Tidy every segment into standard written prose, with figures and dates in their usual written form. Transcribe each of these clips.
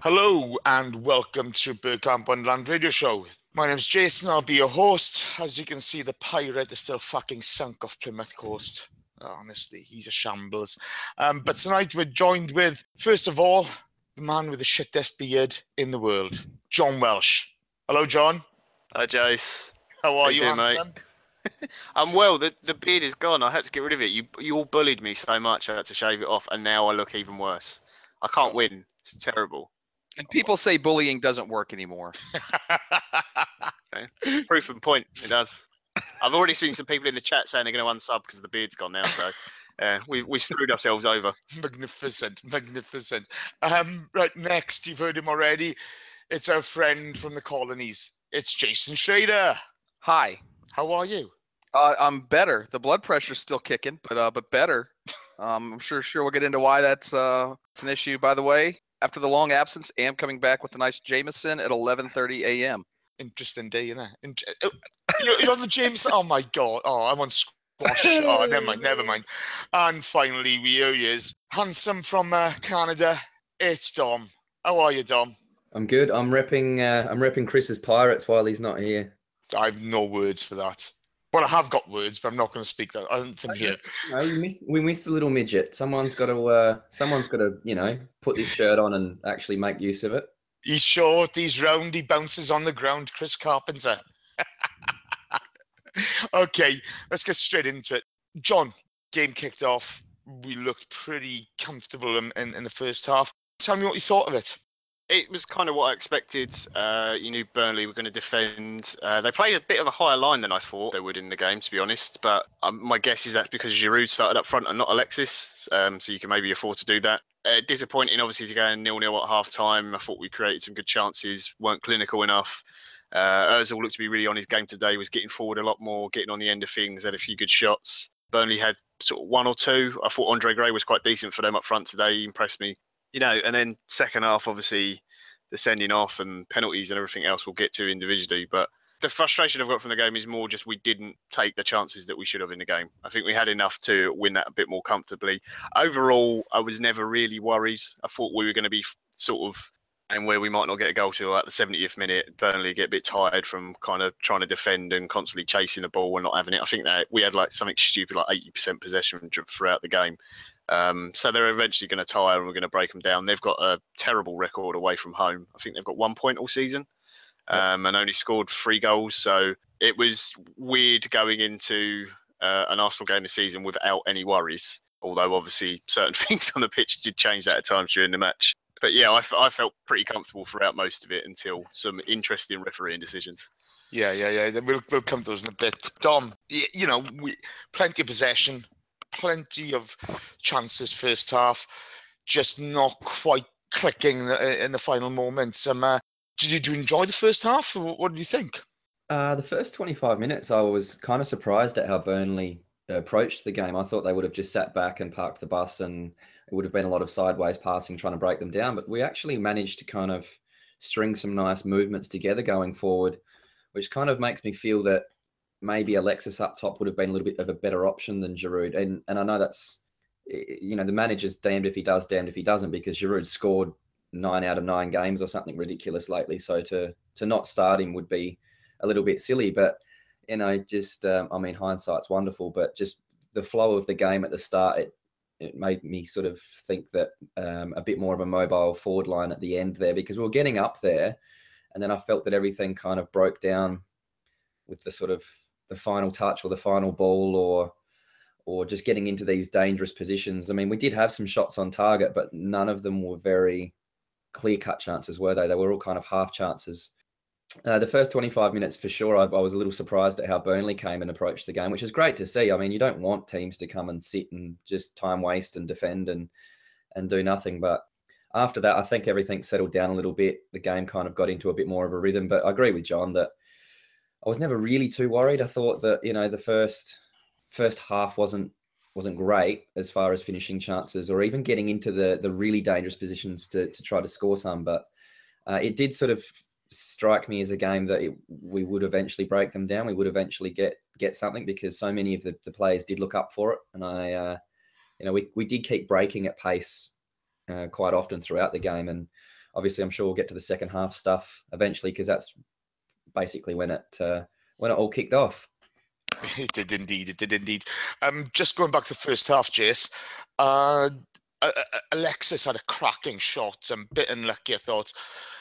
Hello and welcome to Bergkamp Wonderland Radio Show. My name's Jason, I'll be your host. As you can see, the pirate is still fucking sunk off Plymouth Coast. Honestly, he's a shambles. But tonight we're joined with, first of all, the man with the shittest beard in the world, John Welsh. Hello, John. Hi, Jace. How are you, doing, handsome? mate? I'm well. The beard is gone. I had to get rid of it. You all bullied me so much. I had to shave it off, and now I look even worse. I can't win. It's terrible. And people say bullying doesn't work anymore. Okay. Proof and point. It does. I've already seen some people in the chat saying they're going to unsub because the beard's gone now. So we screwed ourselves over. Magnificent. Right, next, you've heard him already. It's our friend from the colonies. It's Jason Schrader. Hi. How are you? I'm better. The blood pressure's still kicking, but better. I'm sure we'll get into why that's an issue. By the way, after the long absence, am coming back with a nice Jameson at 11:30 a.m. Interesting day, isn't it? You're on the Jameson. Oh my God. Oh, I want squash. Oh, never mind. And finally, here he is, handsome from Canada. It's Dom. How are you, Dom? I'm good. I'm repping Chris's Pirates while he's not here. I have no words for that. Well, I have got words, but I'm not going to speak that. I don't think here. No, we missed the little midget. Someone's got to, put this shirt on and actually make use of it. He's short, he's round, he bounces on the ground. Chris Carpenter. Okay, let's get straight into it. John, game kicked off. We looked pretty comfortable in the first half. Tell me what you thought of it. It was kind of what I expected. You knew Burnley were going to defend. They played a bit of a higher line than I thought they would in the game, to be honest. But my guess is that's because Giroud started up front and not Alexis. So you can maybe afford to do that. Disappointing, obviously, to go 0-0 at half-time. I thought we created some good chances, weren't clinical enough. Ozil looked to be really on his game today, was getting forward a lot more, getting on the end of things, had a few good shots. Burnley had sort of one or two. I thought Andre Gray was quite decent for them up front today. He impressed me. And then second half, obviously, the sending off and penalties and everything else we'll get to individually. But the frustration I've got from the game is more just we didn't take the chances that we should have in the game. I think we had enough to win that a bit more comfortably. Overall, I was never really worried. I thought we were going to be sort of, and where we might not get a goal till like the 70th minute, Burnley get a bit tired from kind of trying to defend and constantly chasing the ball and not having it. I think that we had like something stupid like 80% possession throughout the game. So they're eventually going to tire and we're going to break them down. They've got a terrible record away from home. I think they've got 1 point all season and only scored 3 goals. So it was weird going into an Arsenal game this season without any worries. Although obviously certain things on the pitch did change that at times during the match. But yeah, I felt pretty comfortable throughout most of it until some interesting refereeing decisions. Yeah. We'll come to those in a bit. Dom, plenty of possession. Plenty of chances first half, just not quite clicking in the final moments. Did you enjoy the first half? What did you think? The first 25 minutes, I was kind of surprised at how Burnley approached the game. I thought they would have just sat back and parked the bus and it would have been a lot of sideways passing, trying to break them down. But we actually managed to kind of string some nice movements together going forward, which kind of makes me feel that maybe Alexis up top would have been a little bit of a better option than Giroud. And I know that's, the manager's damned if he does, damned if he doesn't, because Giroud scored 9 out of 9 games or something ridiculous lately. So to not start him would be a little bit silly. But, hindsight's wonderful. But just the flow of the game at the start, it made me sort of think that a bit more of a mobile forward line at the end there, because we were getting up there. And then I felt that everything kind of broke down with the sort of the final touch or the final ball or just getting into these dangerous positions. I mean, we did have some shots on target, but none of them were very clear-cut chances, were they? They were all kind of half chances. The first 25 minutes, for sure, I was a little surprised at how Burnley came and approached the game, which is great to see. I mean, you don't want teams to come and sit and just time waste and defend and do nothing. But after that, I think everything settled down a little bit. The game kind of got into a bit more of a rhythm. But I agree with John that I was never really too worried. I thought that, the first half wasn't great as far as finishing chances or even getting into the really dangerous positions to try to score some. But it did sort of strike me as a game that we would eventually break them down. We would eventually get something because so many of the players did look up for it. And we did keep breaking at pace quite often throughout the game. And obviously, I'm sure we'll get to the second half stuff eventually, because that's basically when it all kicked off. It did indeed. It did indeed. Just going back to the first half, Jace. Alexis had a cracking shot. A bit unlucky, I thought,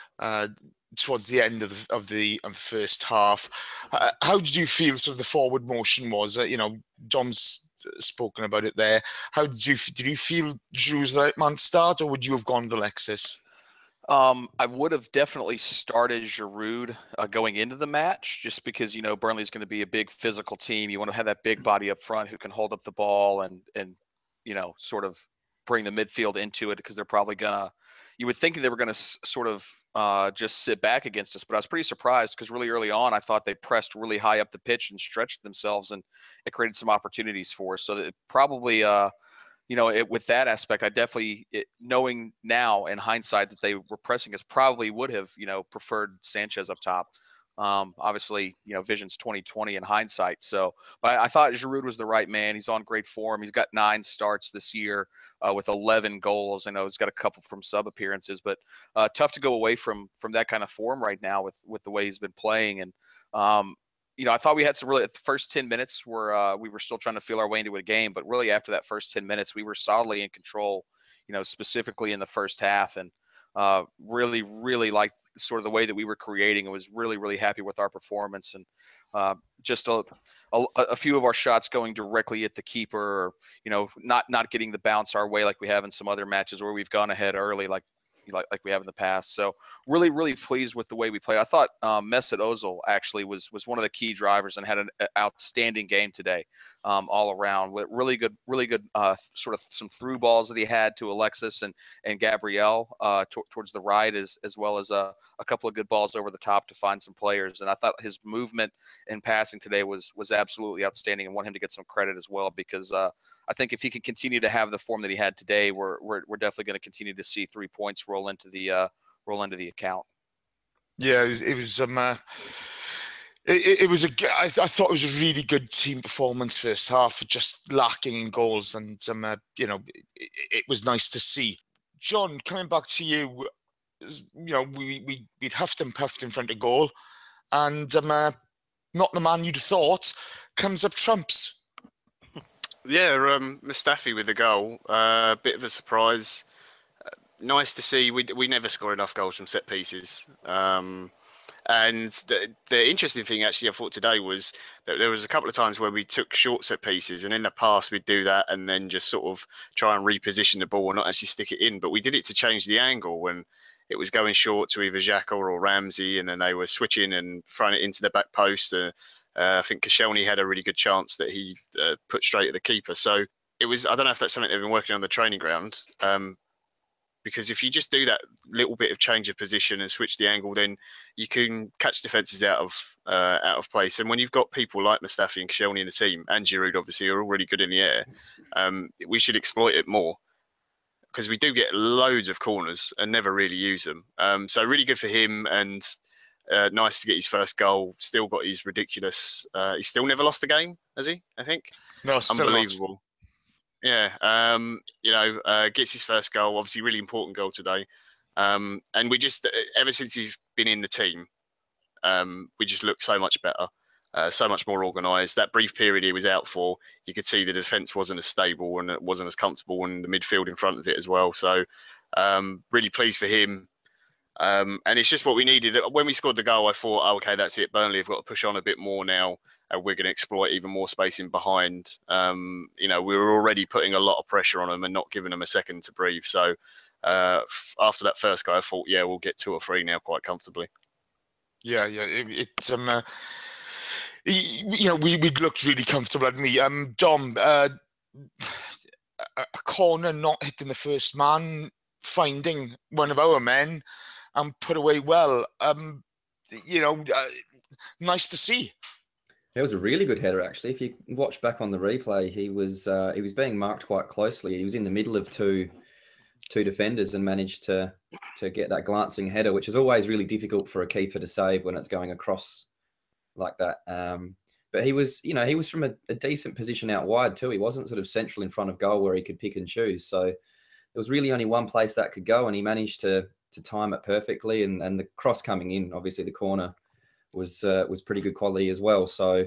towards the end of the first half. How did you feel? Sort of the forward motion was. Dom's spoken about it there. How did you feel Giroud's the right man to start, or would you have gone with Alexis? I would have definitely started Giroud going into the match, just because Burnley's going to be a big physical team. You want to have that big body up front who can hold up the ball and sort of bring the midfield into it, because they're probably gonna. You would think they were going to sort of just sit back against us, but I was pretty surprised, because really early on I thought they pressed really high up the pitch and stretched themselves, and it created some opportunities for us. So that it probably. With that aspect, I definitely, knowing now in hindsight that they were pressing us, probably would have, preferred Sanchez up top. Obviously, vision's 2020 in hindsight. So, but I thought Giroud was the right man. He's on great form. He's got 9 starts this year with 11 goals. I know he's got a couple from sub appearances, but tough to go away from that kind of form right now with the way he's been playing. And I thought we had some really, the first 10 minutes where we were still trying to feel our way into a game, but really after that first 10 minutes, we were solidly in control, specifically in the first half, and really, really liked sort of the way that we were creating, and was really, really happy with our performance. And just a few of our shots going directly at the keeper, or, not getting the bounce our way like we have in some other matches where we've gone ahead early, like we have in the past. So really, really pleased with the way we played. I thought Mesut Ozil actually was one of the key drivers and had an outstanding game today, all around, with really good sort of some through balls that he had to Alexis and Gabriel towards the right, as well as a couple of good balls over the top to find some players. And I thought his movement and passing today was absolutely outstanding, and want him to get some credit as well, because I think if he can continue to have the form that he had today, we're definitely going to continue to see 3 points roll into the account. Yeah, I thought it was a really good team performance first half, just lacking in goals, and it was nice to see. John, coming back to you, we'd huffed and puffed in front of goal, and not the man you'd thought comes up trumps. Yeah, Mustafi with the goal. Bit of a surprise. Nice to see. We never score enough goals from set pieces. And the interesting thing, actually, I thought today was that there was a couple of times where we took short set pieces, and in the past we'd do that and then just sort of try and reposition the ball and not actually stick it in. But we did it to change the angle when it was going short to either Xhaka or Ramsey, and then they were switching and throwing it into the back post. I think Koscielny had a really good chance that he put straight at the keeper. So it was, I don't know if that's something they've been working on the training ground, because if you just do that little bit of change of position and switch the angle, then you can catch defences out of place. And when you've got people like Mustafi and Koscielny in the team, and Giroud obviously, are all really good in the air, we should exploit it more, because we do get loads of corners and never really use them. So really good for him, and nice to get his first goal. Still got his ridiculous. He's still never lost a game, has he? I think. No, still unbelievable. Not. Yeah. Gets his first goal. Obviously, really important goal today. And we just, ever since he's been in the team, we just look so much better, so much more organised. That brief period he was out for, you could see the defence wasn't as stable and it wasn't as comfortable, and the midfield in front of it as well. So, really pleased for him. And it's just what we needed. When we scored the goal, I thought, oh, okay, that's it. Burnley have got to push on a bit more now. We're going to exploit even more space in behind. We were already putting a lot of pressure on them and not giving them a second to breathe. So after that first goal, I thought, yeah, we'll get 2 or 3 now quite comfortably. Yeah. We looked really comfortable at me. Dom, a corner not hitting the first man, finding one of our men and put away well. Nice to see. It was a really good header, actually. If you watch back on the replay, he was being marked quite closely. He was in the middle of two defenders and managed to get that glancing header, which is always really difficult for a keeper to save when it's going across like that. But he was from a decent position out wide too. He wasn't sort of central in front of goal where he could pick and choose. So there was really only one place that could go, and he managed to to time it perfectly, and the cross coming in, obviously the corner was pretty good quality as well. So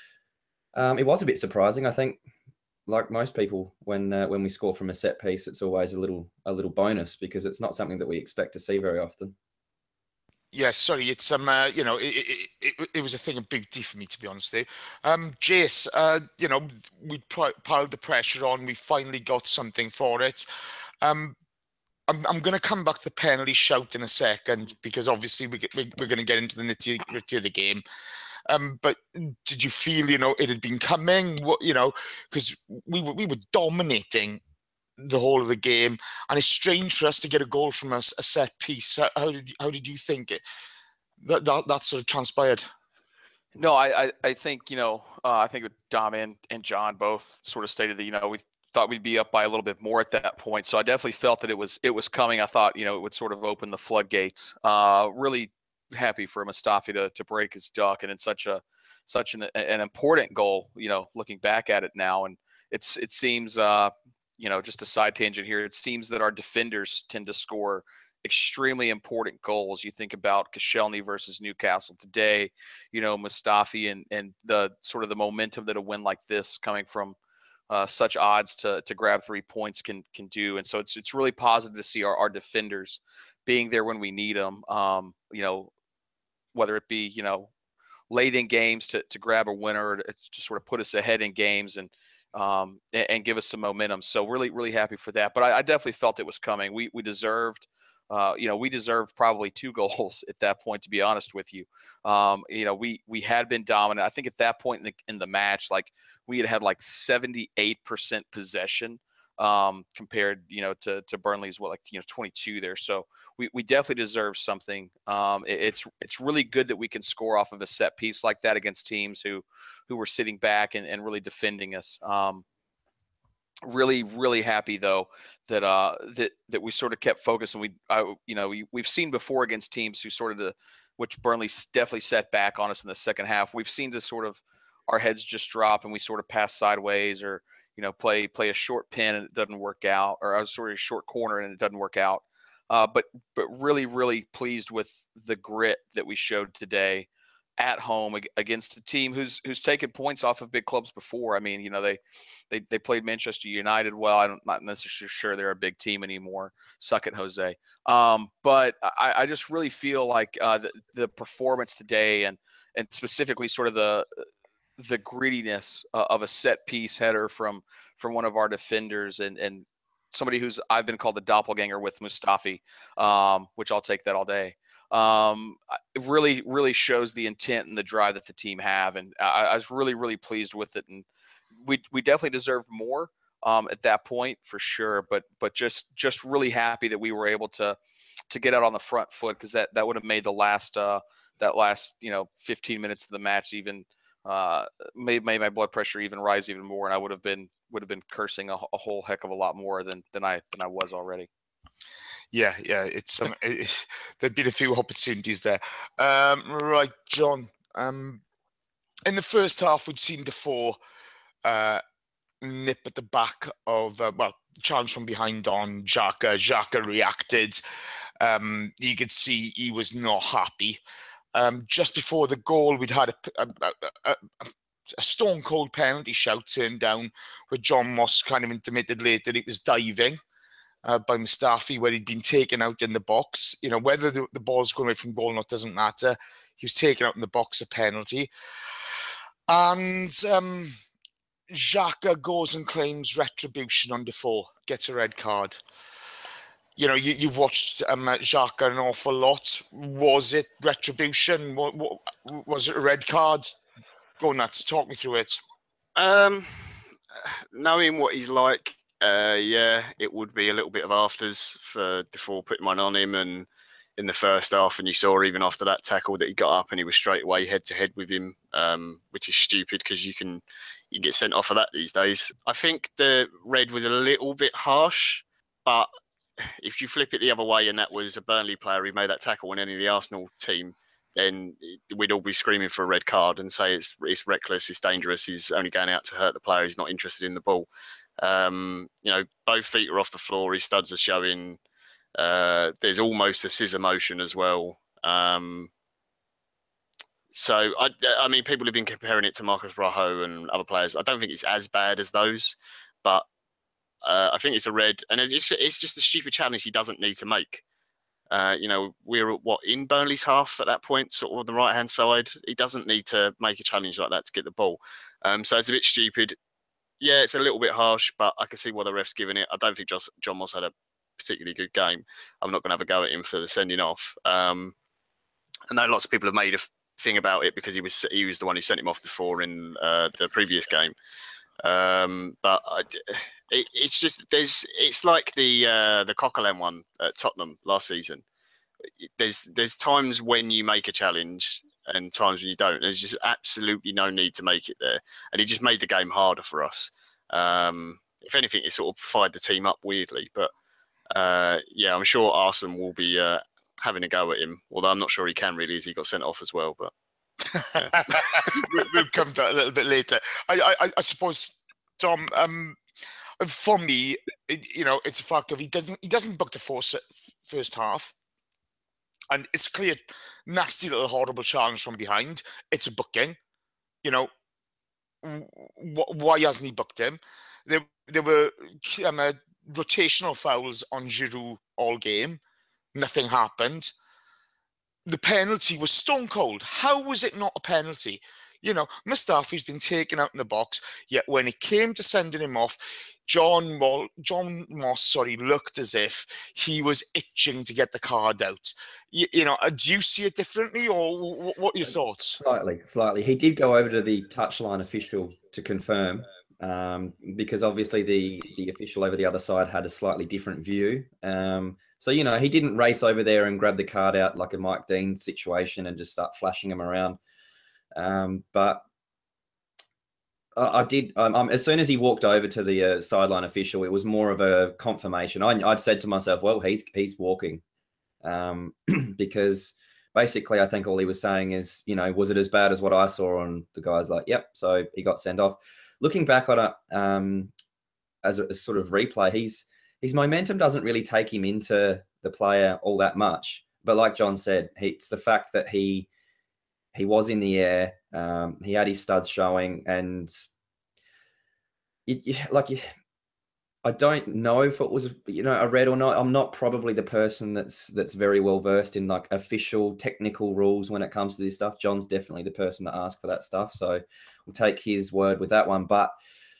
it was a bit surprising, I think. Like most people, when we score from a set piece, it's always a little bonus because it's not something that we expect to see very often. Yeah, sorry, it's it was a thing of big D for me, to be honest. There, Jace, we piled the pressure on. We finally got something for it. I'm going to come back to the penalty shout in a second because obviously we're going to get into the nitty-gritty of the game. But did you feel it had been coming? Because we were dominating the whole of the game, and it's strange for us to get a goal from a set piece. How did you think that sort of transpired? No, I think I think Dom and John both sort of stated that we thought we'd be up by a little bit more at that point. So I definitely felt that it was coming. I thought it would sort of open the floodgates. Really happy for Mustafi to break his duck, and it's such an important goal. Looking back at it now, and it seems just a side tangent here. It seems that our defenders tend to score extremely important goals. You think about Koscielny versus Newcastle today, Mustafi and the sort of the momentum that a win like this coming from such odds to grab 3 points can do. And so it's really positive to see our defenders being there when we need them. Whether it be, late in games to grab a winner, to sort of put us ahead in games and give us some momentum. So really, really happy for that. But I definitely felt it was coming. We deserved, we deserved probably 2 goals at that point, to be honest with you. We had been dominant. I think at that point in the match, like we had like 78% possession compared, to Burnley's 22 there. So we definitely deserve something. It's really good that we can score off of a set piece like that against teams who were sitting back and really defending us. Really, really happy though that that we sort of kept focus, and we've seen before against teams who which Burnley definitely set back on us in the second half. We've seen this sort of our heads just drop and we sort of pass sideways, or play a short pin and it doesn't work out, or a short corner and it doesn't work out. But really, really pleased with the grit that we showed today at home against a team who's taken points off of big clubs before. I mean, they played Manchester United well. I'm not necessarily sure they're a big team anymore. Suck it, Jose. But I just really feel like the performance today and specifically sort of the grittiness of a set piece header from one of our defenders and somebody who's I've been called the doppelganger with Mustafi, which I'll take that all day. It really, really shows the intent and the drive that the team have. And I was really, really pleased with it. And we definitely deserved more at that point for sure. But just really happy that we were able to get out on the front foot, because that would have made the last 15 minutes of the match even made my blood pressure even rise even more, and I would have been cursing a whole heck of a lot more than I was already. Yeah, it's there'd been a few opportunities there. Right, John. In the first half, we'd seen Defoe nip at the back of challenge from behind on Xhaka. Xhaka reacted. You could see he was not happy. Just before the goal, we'd had a stone cold penalty shout turned down, where John Moss kind of intimated later it was diving by Mustafi, where he'd been taken out in the box. Whether the ball's going away from goal or not doesn't matter. He was taken out in the box, a penalty. And Xhaka goes and claims retribution on Defoe, gets a red card. You've watched Xhaka an awful lot. Was it retribution? Was it a red card? Go nuts. Talk me through it. Knowing what he's like, it would be a little bit of afters for Defoe putting one on him, and in the first half, and you saw even after that tackle that he got up and he was straight away head to head with him, which is stupid because you can get sent off for that these days. I think the red was a little bit harsh, but if you flip it the other way and that was a Burnley player who made that tackle on any of the Arsenal team, then we'd all be screaming for a red card and say it's reckless, it's dangerous, he's only going out to hurt the player, he's not interested in the ball. Both feet are off the floor, his studs are showing. There's almost a scissor motion as well. So, I mean, people have been comparing it to Marcus Rojo and other players. I don't think it's as bad as those, but I think it's a red. And it's just a stupid challenge he doesn't need to make. We're in Burnley's half at that point, sort of on the right-hand side. He doesn't need to make a challenge like that to get the ball. So it's a bit stupid. Yeah, it's a little bit harsh, but I can see why the ref's giving it. I don't think John Moss had a particularly good game. I'm not going to have a go at him for the sending off. I know lots of people have made a thing about it because he was the one who sent him off before in the previous game. But it's like the Coquelin one at Tottenham last season. There's times when you make a challenge and times when you don't. There's just absolutely no need to make it there, and it just made the game harder for us. If anything, it sort of fired the team up weirdly. But I'm sure Arsene will be having a go at him. Although I'm not sure he can really, as he got sent off as well. But yeah. We'll come to that a little bit later. I suppose, Tom. For me, it's a fact of he doesn't book the first half, and it's clear, nasty little horrible challenge from behind. It's a booking. Why hasn't he booked him? There were rotational fouls on Giroud all game. Nothing happened. The penalty was stone cold. How was it not a penalty? Mustafi's been taken out in the box, yet when it came to sending him off, John Moss looked as if he was itching to get the card out. Do you see it differently, or what are your thoughts? Slightly. He did go over to the touchline official to confirm, because obviously the official over the other side had a slightly different view. So, he didn't race over there and grab the card out like a Mike Dean situation and just start flashing him around. But I did. As soon as he walked over to the sideline official, it was more of a confirmation. I'd said to myself, well, he's walking, because basically I think all he was saying is, was it as bad as what I saw? And the guy's like, yep. So he got sent off. Looking back on it, as a sort of replay, his momentum doesn't really take him into the player all that much. But like John said, it's the fact that he was in the air. He had his studs showing, and I don't know if it was a red or not. I'm not probably the person that's very well versed in like official technical rules when it comes to this stuff. John's definitely the person to ask for that stuff, so we'll take his word with that one. But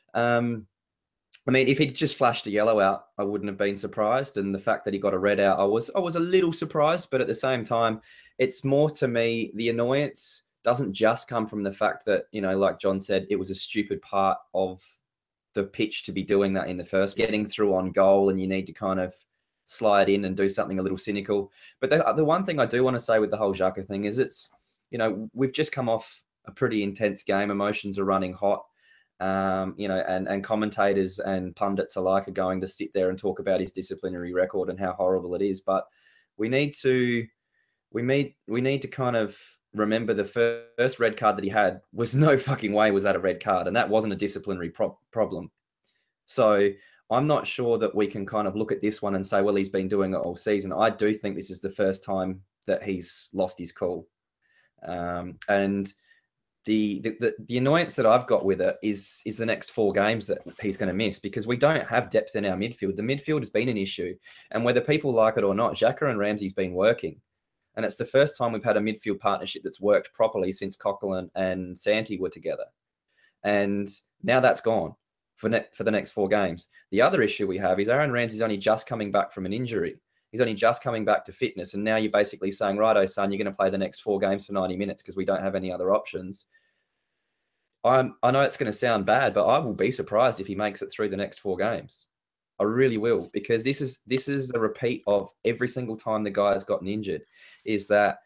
if he'd just flashed a yellow out, I wouldn't have been surprised. And the fact that he got a red out, I was a little surprised. But at the same time, it's more, to me, the annoyance doesn't just come from the fact that, like John said, it was a stupid part of the pitch to be doing that in the first, getting through on goal, and you need to kind of slide in and do something a little cynical. But the one thing I do want to say with the whole Xhaka thing is we've just come off a pretty intense game. Emotions are running hot. And commentators and pundits alike are going to sit there and talk about his disciplinary record and how horrible it is. But we need to kind of remember the first red card that he had was no fucking way was that a red card, and that wasn't a disciplinary problem. So I'm not sure that we can kind of look at this one and say, well, he's been doing it all season. I do think this is the first time that he's lost his cool, and the annoyance that I've got with it is the next 4 games that he's going to miss, because we don't have depth in our midfield. The midfield has been an issue, and whether people like it or not, Xhaka and Ramsey's been working, and it's the first time we've had a midfield partnership that's worked properly since Coquelin and Santi were together, and now that's gone for the next 4 games. The other issue we have is Aaron Ramsey's only just coming back from an injury. He's only just coming back to fitness, and now you're basically saying, righto, son, you're going to play the next 4 games for 90 minutes because we don't have any other options. I know it's going to sound bad, but I will be surprised if he makes it through the next 4 games. I really will, because this is the repeat of every single time the guy has gotten injured, is that,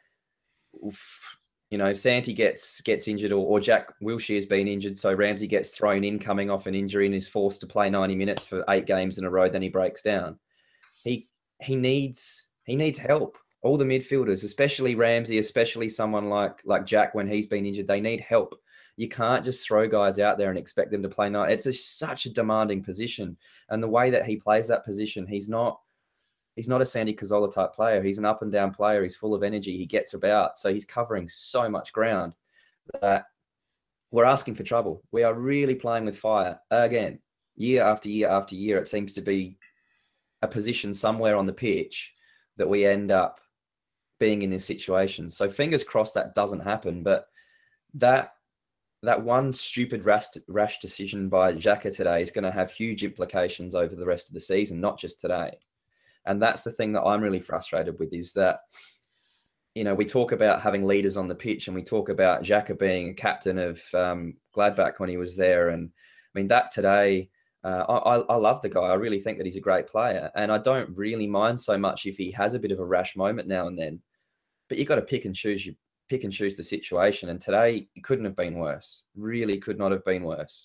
Santi gets injured, or Jack Wilshere's been injured, so Ramsey gets thrown in coming off an injury and is forced to play 90 minutes for 8 games in a row, then he breaks down. He needs help. All the midfielders, especially Ramsey, especially someone like Jack, when he's been injured, they need help. You can't just throw guys out there and expect them to play night. It's such a demanding position. And the way that he plays that position, he's not He's not a Sandy Cazorla type player. He's an up and down player. He's full of energy. He gets about. So he's covering so much ground that we're asking for trouble. We are really playing with fire. Again, year after year after year, it seems to be a position somewhere on the pitch that we end up being in this situation. So fingers crossed that doesn't happen. But that one stupid rash decision by Xhaka today is going to have huge implications over the rest of the season, not just today. And that's the thing that I'm really frustrated with, is that, you know, we talk about having leaders on the pitch, and we talk about Xhaka being a captain of Gladbach when he was there. And I mean, that today, I love the guy. I really think that he's a great player. And I don't really mind so much if he has a bit of a rash moment now and then. But you got to pick and choose the situation. And today, it couldn't have been worse. Really could not have been worse.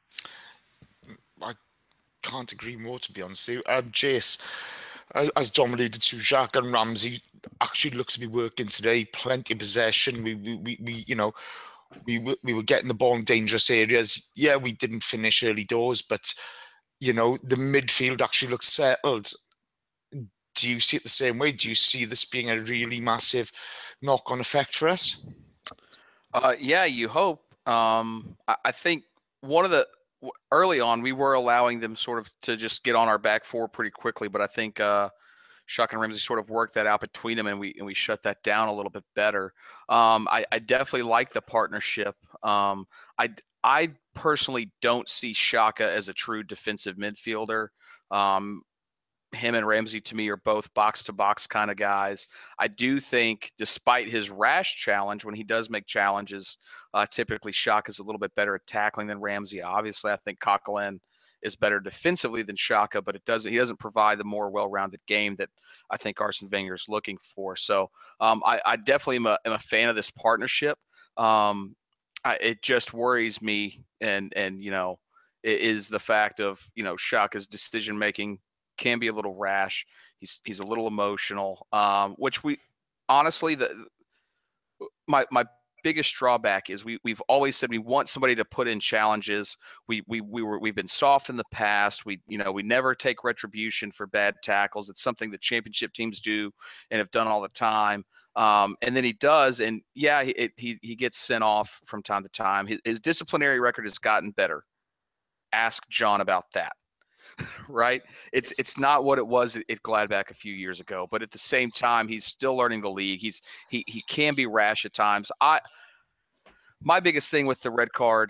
I can't agree more, to be honest with you. Jace, as Dom alluded to, Xhaka and Ramsey actually look to be working today. Plenty of possession. We were getting the ball in dangerous areas. Yeah, we didn't finish early doors, but you know, the midfield actually looks settled. Do you see it the same way? Do you see this being a really massive knock-on effect for us? Yeah, you hope. I think early on, we were allowing them sort of to just get on our back four pretty quickly, but I think Xhaka and Ramsey sort of worked that out between them, and we shut that down a little bit better. I definitely like the partnership. I personally don't see Xhaka as a true defensive midfielder. Him and Ramsey, to me, are both box-to-box kind of guys. I do think, despite his rash challenge, when he does make challenges, typically Xhaka is a little bit better at tackling than Ramsey. Obviously, I think Coquelin is better defensively than Xhaka, but he doesn't provide the more well-rounded game that I think Arsene Wenger is looking for. So I definitely am a fan of this partnership. It just worries me, and you know, it is the fact of, you know, Xhaka's decision-making can be a little rash. He's a little emotional, which we honestly, my biggest drawback is we've always said we want somebody to put in challenges. We've been soft in the past. We never take retribution for bad tackles. It's something that championship teams do and have done all the time. And then he does, and yeah, he gets sent off from time to time. His disciplinary record has gotten better. Ask John about that. Right? It's not what it was at Gladbach a few years ago, but at the same time, he's still learning the league. He can be rash at times. My biggest thing with the red card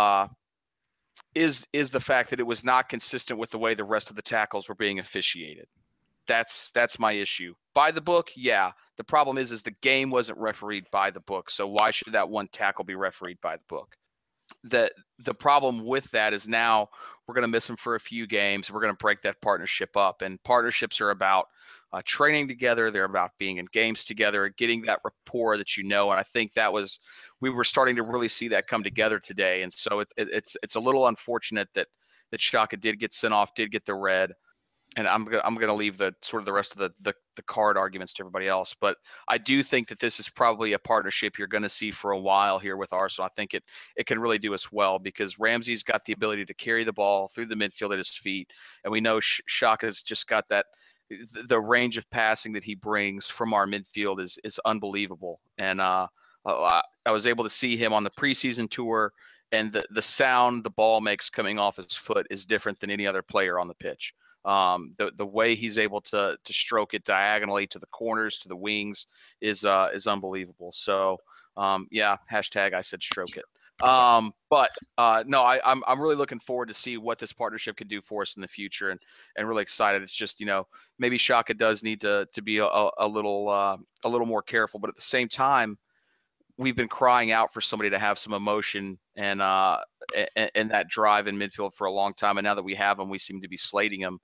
is the fact that it was not consistent with the way the rest of the tackles were being officiated. That's my issue. By the book, yeah. The problem is the game wasn't refereed by the book. So why should that one tackle be refereed by the book? The problem with that is now we're going to miss him for a few games. We're going to break that partnership up, and partnerships are about training together. They're about being in games together, getting that rapport that you know. And I think we were starting to really see that come together today. And so it's a little unfortunate that Xhaka did get sent off, did get the red. And I'm gonna leave the sort of the rest of the card arguments to everybody else. But I do think that this is probably a partnership you're going to see for a while here with Arsenal. I think it can really do us well, because Ramsey's got the ability to carry the ball through the midfield at his feet, and we know Xhaka's just got that. The range of passing that he brings from our midfield is unbelievable. And I was able to see him on the preseason tour, and the sound the ball makes coming off his foot is different than any other player on the pitch. The way he's able to stroke it diagonally to the corners, to the wings is unbelievable. So yeah, hashtag I said stroke it. But no, I'm really looking forward to see what this partnership could do for us in the future, and really excited. It's just, you know, maybe Xhaka does need to be a little more careful, but at the same time, we've been crying out for somebody to have some emotion and that drive in midfield for a long time, and now that we have him, we seem to be slating him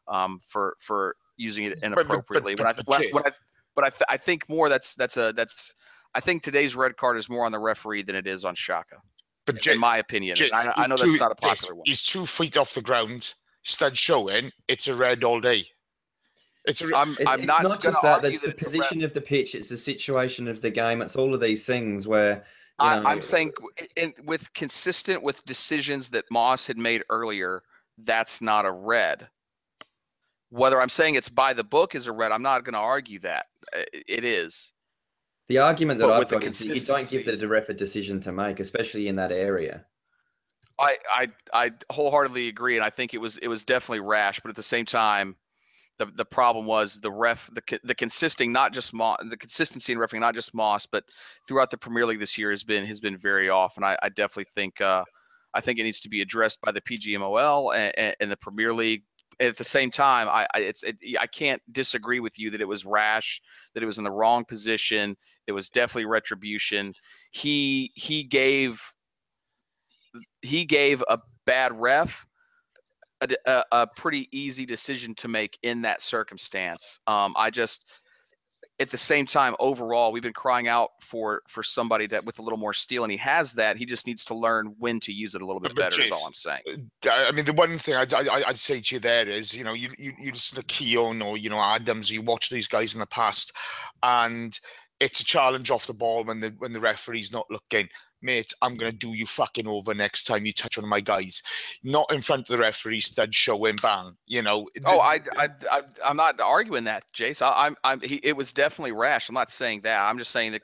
for using it inappropriately. I think more I think today's red card is more on the referee than it is on Xhaka, in my opinion. I know that's not a popular one. He's 2 feet off the ground, stud showing. It's a red all day. It's not just that. That's the position of the pitch. It's the situation of the game. It's all of these things where. I'm saying consistent with decisions that Moss had made earlier, that's not a red. Whether I'm saying it's by the book is a red, I'm not going to argue that. It is. The argument that But I've with the got is that you don't give consistency- the ref a decision to make, especially in that area. I wholeheartedly agree, and I think it was definitely rash. But at the same time, the problem was the ref, the consistency, not just the consistency in refereeing, not just Moss, but throughout the Premier League this year has been very off. And I definitely think it needs to be addressed by the PGMOL and the Premier League. At the same time, I can't disagree with you that it was rash, that it was in the wrong position. It was definitely retribution. He gave a bad ref a pretty easy decision to make in that circumstance. At the same time, overall, we've been crying out for somebody that with a little more steel, and he has that. He just needs to learn when to use it a little bit better. Is all I'm saying. I mean, the one thing I'd say to you there is, you listen to Keown or Adams, you watch these guys in the past, and it's a challenge off the ball when the referee's not looking. Mate, I'm going to do you fucking over next time you touch one of my guys. Not in front of the referee, stud showing, bang. I'm not arguing that, Jace. It was definitely rash. I'm not saying that. I'm just saying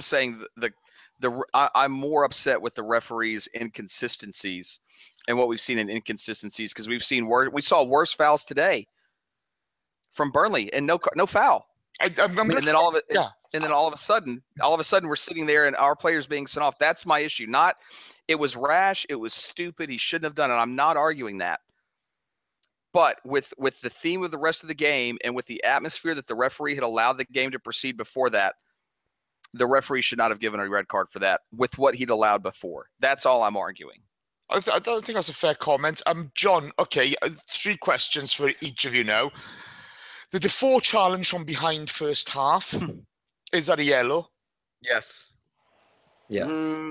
I'm more upset with the referees' inconsistencies and what we've seen in inconsistencies, because we saw worse fouls today from Burnley and no foul. And then all of a sudden, we're sitting there and our players being sent off. That's my issue. Not, it was rash. It was stupid. He shouldn't have done it. I'm not arguing that. But with the theme of the rest of the game and with the atmosphere that the referee had allowed the game to proceed before that, the referee should not have given a red card for that with what he'd allowed before. That's all I'm arguing. I don't think that's a fair comment. John, okay, 3 questions for each of you now. The Defoe challenge from behind first half, is that a yellow? Yes. Yeah.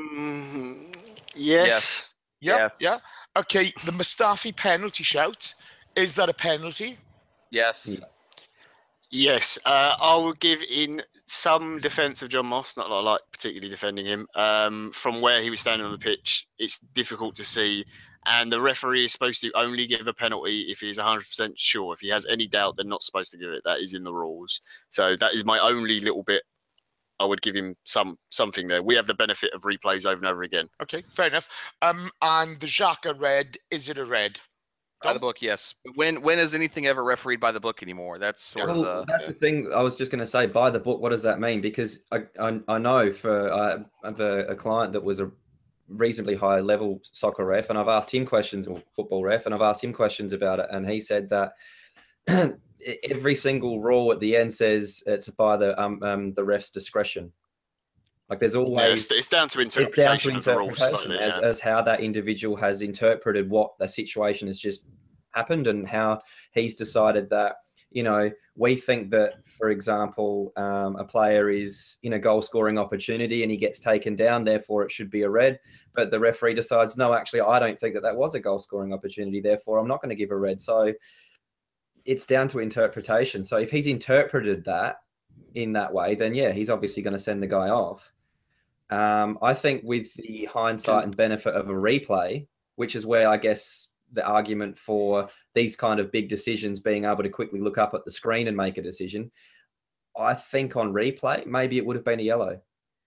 Yes. Yep. Yeah. Okay, the Mustafi penalty shout, is that a penalty? Yes. Yeah. Yes. I will give in some defence of John Moss, not like particularly defending him. From where he was standing on the pitch, it's difficult to see. And the referee is supposed to only give a penalty if he's 100% sure. If he has any doubt, they're not supposed to give it. That is in the rules. So that is my only little bit. I would give him something there. We have the benefit of replays over and over again. Okay, fair enough. And the Xhaka red, is it a red? By the book, yes. When is anything ever refereed by the book anymore? That's sort of that's the thing. I was just going to say, by the book. What does that mean? Because I know for I have a client that was a reasonably high level soccer ref, and I've asked him questions, or football ref, and I've asked him questions about it, and he said that every single rule at the end says it's by the ref's discretion. Like there's always it's down to interpretation of the rules slightly, as how that individual has interpreted what the situation has just happened, and how he's decided that, we think that, for example, a player is in a goal scoring opportunity and he gets taken down, therefore it should be a red. But the referee decides, no, actually, I don't think that was a goal scoring opportunity, therefore I'm not going to give a red. So it's down to interpretation. So if he's interpreted that in that way, then yeah, he's obviously going to send the guy off. I think with the hindsight and benefit of a replay, which is where I guess the argument for these kind of big decisions, being able to quickly look up at the screen and make a decision, I think on replay, maybe it would have been a yellow.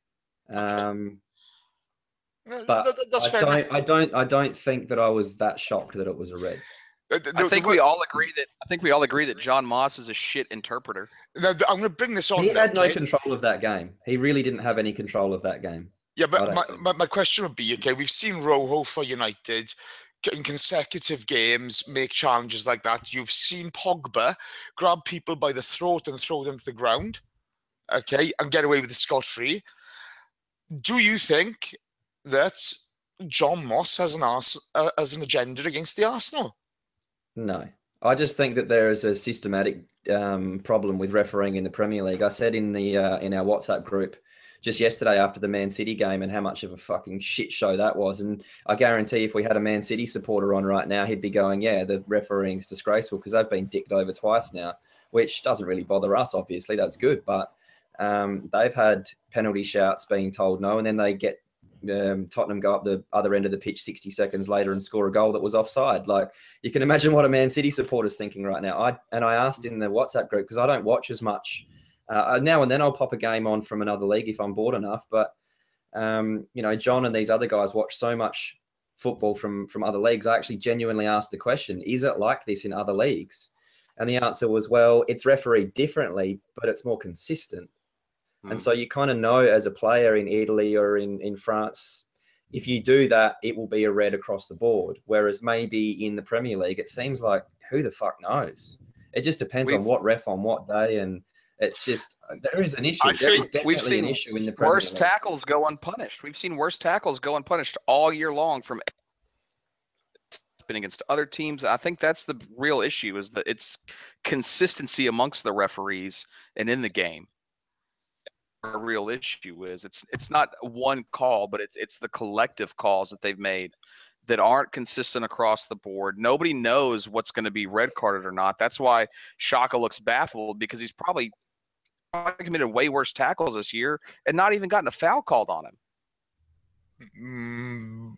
But I don't think that I was that shocked that it was a red. I think we all agree that John Moss is a shit interpreter. Now, I'm going to bring this on. He had no control of that game. He really didn't have any control of that game. Yeah, but my question would be, okay, we've seen Rojo for United in consecutive games make challenges like that. You've seen Pogba grab people by the throat and throw them to the ground, okay, and get away with the scot-free. Do you think that John Moss has an agenda against the Arsenal? No. I just think that there is a systematic problem with refereeing in the Premier League. I said in our WhatsApp group just yesterday after the Man City game and how much of a fucking shit show that was. And I guarantee if we had a Man City supporter on right now, he'd be going, yeah, the refereeing's disgraceful, because they've been dicked over twice now, which doesn't really bother us, obviously. That's good. But they've had penalty shouts being told no, and then they get Tottenham go up the other end of the pitch 60 seconds later and score a goal that was offside. Like, you can imagine what a Man City supporter's thinking right now. I asked in the WhatsApp group, because I don't watch as much. Now and then I'll pop a game on from another league if I'm bored enough. But, John and these other guys watch so much football from other leagues. I actually genuinely asked the question, is it like this in other leagues? And the answer was, well, it's refereed differently, but it's more consistent. And so you kind of know as a player in Italy or in France, if you do that, it will be a red across the board. Whereas maybe in the Premier League, it seems like, who the fuck knows? It just depends on what ref on what day. And it's just, there is an issue. There is definitely an issue in the Premier League. Worst tackles go unpunished. We've seen worst tackles go unpunished all year long from against other teams. I think that's the real issue, is that it's consistency amongst the referees and in the game. A real issue is it's not one call, but it's the collective calls that they've made that aren't consistent across the board. Nobody knows what's going to be red carded or not. That's why Xhaka looks baffled, because he's probably committed way worse tackles this year and not even gotten a foul called on him.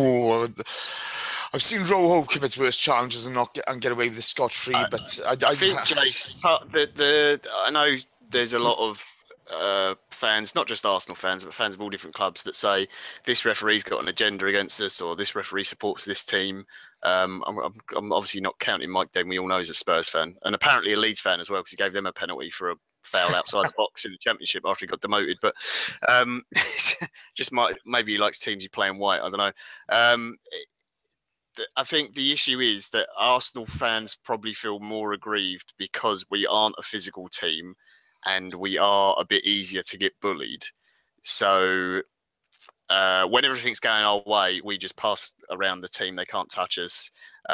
I've seen Rojo commit worse challenges and get away with the scot-free, but I think, Jace, I know there's a lot of fans, not just Arsenal fans, but fans of all different clubs, that say this referee's got an agenda against us, or this referee supports this team. I'm obviously not counting Mike Dean. We all know he's a Spurs fan, and apparently a Leeds fan as well, because he gave them a penalty for a foul outside the box in the Championship after he got demoted. But maybe he likes teams who play in white. I don't know. I think the issue is that Arsenal fans probably feel more aggrieved because we aren't a physical team and we are a bit easier to get bullied. So when everything's going our way, we just pass around the team. They can't touch us.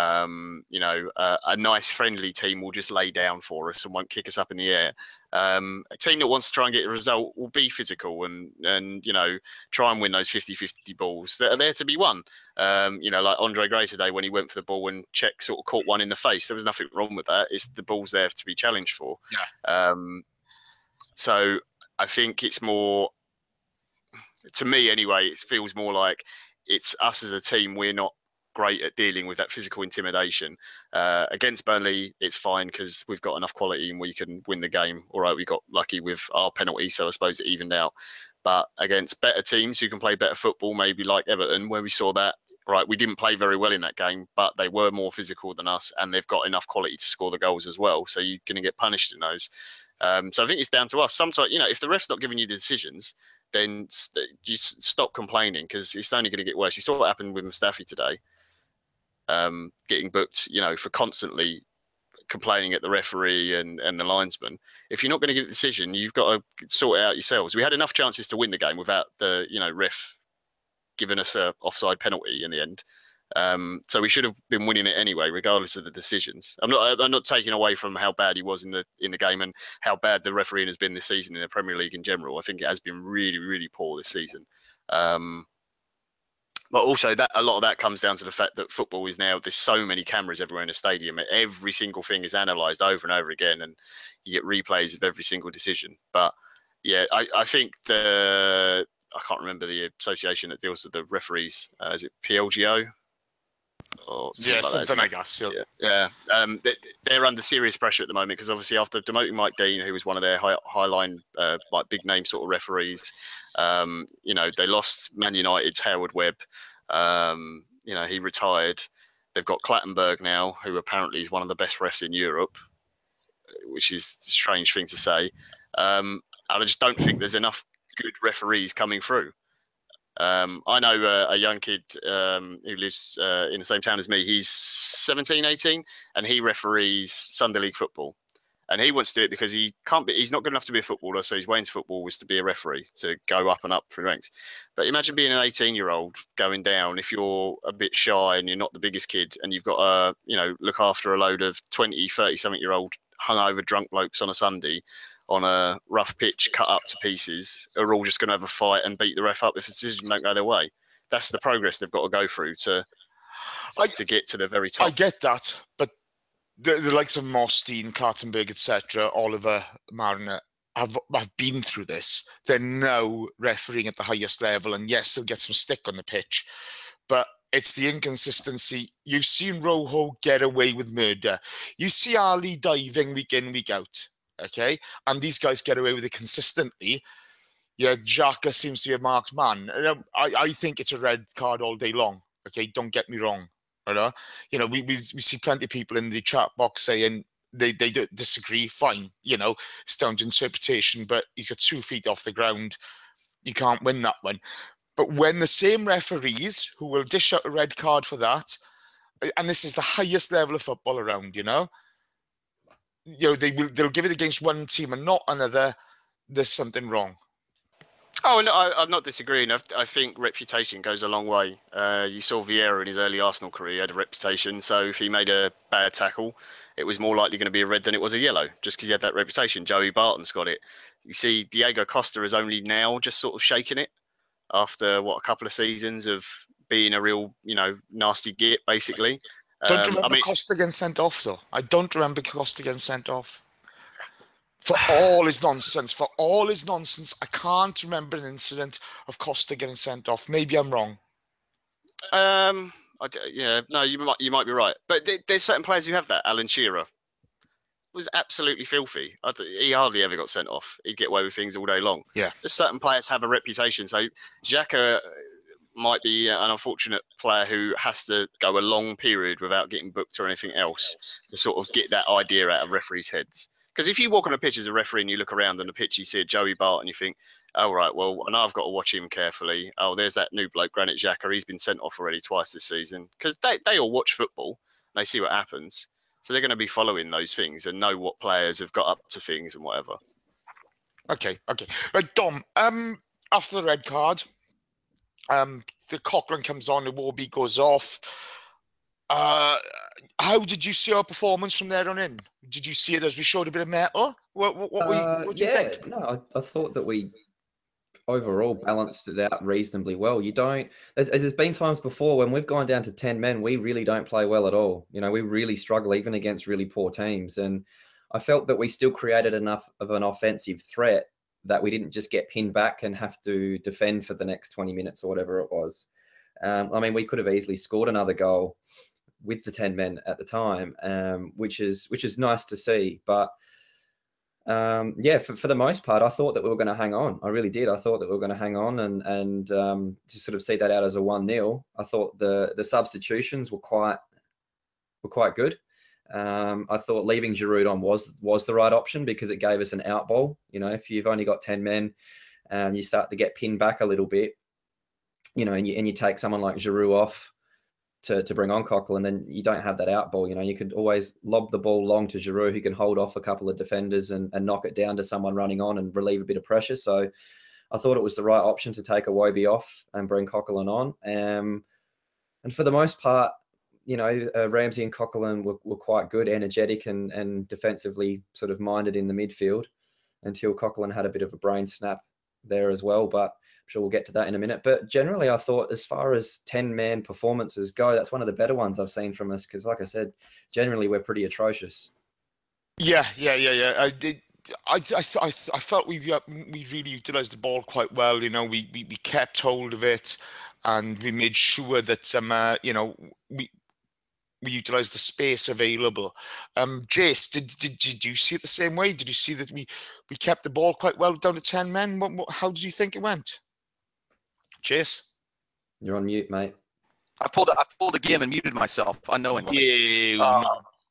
A nice friendly team will just lay down for us and won't kick us up in the air. A team that wants to try and get a result will be physical and try and win those 50-50 balls that are there to be won. Like Andre Gray today, when he went for the ball and Czech sort of caught one in the face, there was nothing wrong with that. It's the ball's there to be challenged for. Yeah. So I think it's more, to me anyway, it feels more like it's us as a team. We're not great at dealing with that physical intimidation. Against Burnley, it's fine because we've got enough quality and we can win the game. All right, we got lucky with our penalty, so I suppose it evened out. But against better teams who can play better football, maybe like Everton, where we saw that, right, we didn't play very well in that game, but they were more physical than us and they've got enough quality to score the goals as well. So you're going to get punished in those. So I think it's down to us. Sometimes, if the ref's not giving you the decisions, then you stop complaining, because it's only going to get worse. You saw what happened with Mustafi today, getting booked, for constantly complaining at the referee and the linesman. If you're not going to get a decision, you've got to sort it out yourselves. We had enough chances to win the game without the, ref giving us a offside penalty in the end. So we should have been winning it anyway, regardless of the decisions. I'm not taking away from how bad he was in the game and how bad the refereeing has been this season in the Premier League in general. I think it has been really, really poor this season. But also that a lot of that comes down to the fact that football is now, there's so many cameras everywhere in the stadium. Every single thing is analysed over and over again, and you get replays of every single decision. But yeah, I think I can't remember the association that deals with the referees. Is it PLGO? Or something like that. Yeah. They're under serious pressure at the moment because obviously after demoting Mike Dean, who was one of their high line, like big name sort of referees, they lost Man United's Howard Webb. He retired. They've got Clattenburg now, who apparently is one of the best refs in Europe, which is a strange thing to say. I just don't think there's enough good referees coming through. I know a young kid who lives in the same town as me. He's 17, 18, and he referees Sunday League football. And he wants to do it because he's not good enough to be a footballer, so his way into football was to be a referee, to go up and up through ranks. But imagine being an 18-year-old going down if you're a bit shy and you're not the biggest kid and you've got to, look after a load of 20, 30-something-year-old hungover drunk blokes on a Sunday on a rough pitch, cut up to pieces, are all just going to have a fight and beat the ref up if the decision don't go their way. That's the progress they've got to go through to get to the very top. I get that, but the likes of Mostin, Clattenburg, etc., Oliver, Mariner, have been through this. They're now refereeing at the highest level, and yes, they'll get some stick on the pitch, but it's the inconsistency. You've seen Rojo get away with murder. You see Ali diving week in, week out, okay? And these guys get away with it consistently. Yeah, Xhaka seems to be a marked man. I think it's a red card all day long, okay? Don't get me wrong. You know, we see plenty of people in the chat box saying they disagree. Fine, you know, it's down to interpretation, but he's got 2 feet off the ground. You can't win that one. But when the same referees who will dish out a red card for that, and this is the highest level of football around, you know, they'll give it against one team and not another. There's something wrong. Oh, no, I'm not disagreeing. I think reputation goes a long way. You saw Vieira in his early Arsenal career, he had a reputation. So if he made a bad tackle, it was more likely going to be a red than it was a yellow, just because he had that reputation. Joey Barton's got it. You see, Diego Costa is only now just sort of shaking it after, a couple of seasons of being a real, nasty git, basically. Don't remember Costa getting sent off, though. I don't remember Costa getting sent off. For all his nonsense, I can't remember an incident of Costa getting sent off. Maybe I'm wrong. No, you might be right. But there's certain players who have that. Alan Shearer was absolutely filthy. He hardly ever got sent off. He'd get away with things all day long. Yeah. Just certain players have a reputation. So Xhaka might be an unfortunate player who has to go a long period without getting booked or anything else to sort of get that idea out of referees' heads. Because if you walk on a pitch as a referee and you look around on the pitch, you see a Joey Barton, you think, oh, right, well, I know I've got to watch him carefully. Oh, there's that new bloke, Granit Xhaka. He's been sent off already twice this season. Because they all watch football and they see what happens. So they're going to be following those things and know what players have got up to things and whatever. Okay. Right, Dom, after the red card, the Coughlin comes on, the Warby goes off. How did you see our performance from there on in? Did you see it as we showed a bit of metal? What do you think? No, I thought that we overall balanced it out reasonably well. There's been times before when we've gone down to 10 men, we really don't play well at all. You know, we really struggle even against really poor teams. And I felt that we still created enough of an offensive threat that we didn't just get pinned back and have to defend for the next 20 minutes or whatever it was. We could have easily scored another goal with the 10 men at the time, which is nice to see. But for the most part, I thought that we were going to hang on. I really did. I thought that we were going to hang on and to sort of see that out as a 1-0. I thought the substitutions were quite good. I thought leaving Giroud on was the right option because it gave us an out ball. You know, if you've only got 10 men, you start to get pinned back a little bit. You know, and you take someone like Giroud off to bring on Coughlin, and then you don't have that out ball. You know, you could always lob the ball long to Giroud, who can hold off a couple of defenders and knock it down to someone running on and relieve a bit of pressure. So I thought it was the right option to take Iwobi off and bring Coughlin on. And for the most part, you know, Ramsey and Coughlin were quite good, energetic and defensively sort of minded in the midfield until Coughlin had a bit of a brain snap there as well. But I'm sure we'll get to that in a minute. But generally, I thought as far as 10-man performances go, that's one of the better ones I've seen from us because, like I said, generally we're pretty atrocious. Yeah. I did. I felt we really utilised the ball quite well. You know, we kept hold of it, and we made sure that we utilised the space available. Jace, did you see it the same way? Did you see that we kept the ball quite well down to 10 men? How did you think it went? Jace? You're on mute, mate. I pulled a game and muted myself unknowingly. Yeah.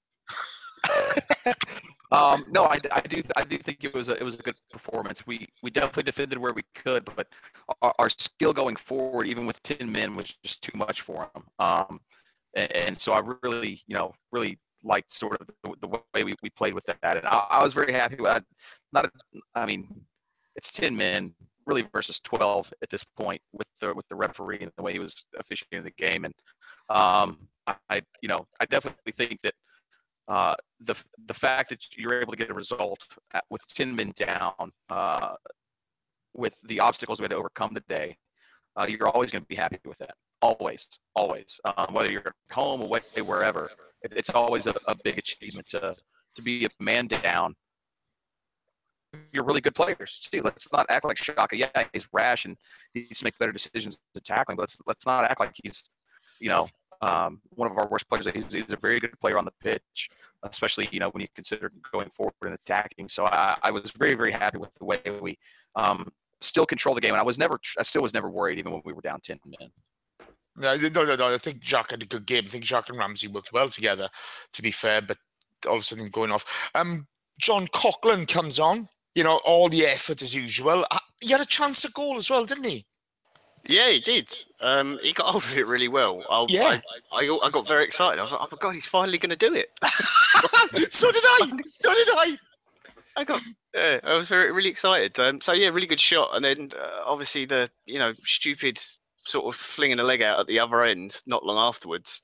No, I do think it was a good performance. We definitely defended where we could, but our skill going forward, even with 10 men, was just too much for them. And so I really liked sort of the way we played with that. And I was very happy with that. It's 10 men really versus 12 at this point with the referee and the way he was officiating the game. And I definitely think that the fact that you're able to get a result with 10 men down, with the obstacles we had to overcome today, you're always going to be happy with that. Always. Whether you're at home, away, wherever, it's always a big achievement to be a man down of your really good players. See, let's not act like Shaka. Yeah, he's rash and he needs to make better decisions to tackling. But let's not act like he's, one of our worst players. He's a very good player on the pitch, especially when you consider going forward and attacking. So I was very, very happy with the way we still control the game, and I still was never worried even when we were down 10 men. No. I think Jack had a good game. I think Jack and Ramsey worked well together, to be fair, but all of a sudden going off. John Coughlin comes on, all the effort as usual. He had a chance at goal as well, didn't he? Yeah, he did. He got hold of it really well. I got very excited. I was like, oh my God, he's finally going to do it. So did I. I was really excited. So yeah, really good shot. And then obviously the, stupid sort of flinging a leg out at the other end, not long afterwards.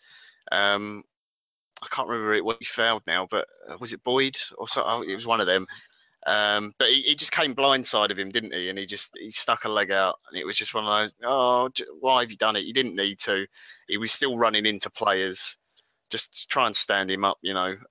I can't remember what he fouled now, but was it Boyd or so? Oh, it was one of them. But he just came blindside of him, didn't he? And he stuck a leg out, and it was just one of those. Oh, why have you done it? You didn't need to. He was still running into players, just to try and stand him up.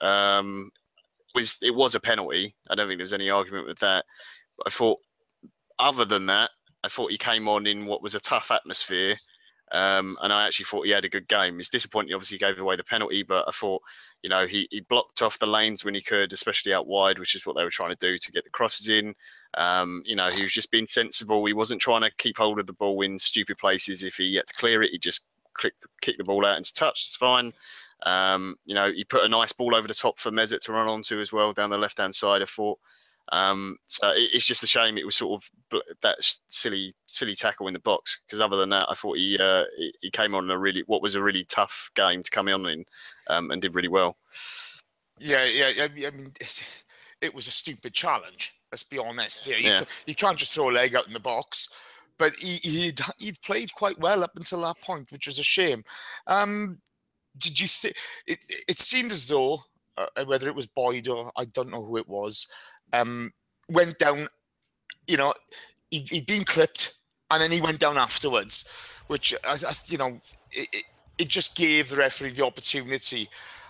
It was a penalty. I don't think there was any argument with that. But I thought, other than that, he came on in what was a tough atmosphere. And I actually thought he had a good game. It's disappointing, obviously, he gave away the penalty, but I thought, he blocked off the lanes when he could, especially out wide, which is what they were trying to do to get the crosses in. He was just being sensible. He wasn't trying to keep hold of the ball in stupid places. If he had to clear it, he just kick the ball out into touch. It's fine. He put a nice ball over the top for Mesut to run onto as well down the left-hand side, I thought. So it's just a shame it was sort of that silly tackle in the box, because other than that, I thought he came on what was a really tough game to come on in, and did really well. Yeah. I mean, it was a stupid challenge. Let's be honest. You can't just throw a leg out in the box. But he'd played quite well up until that point, which was a shame. Did you think it seemed as though whether it was Boyd or I don't know who it was, went down, he'd been clipped and then he went down afterwards, which, it just gave the referee the opportunity.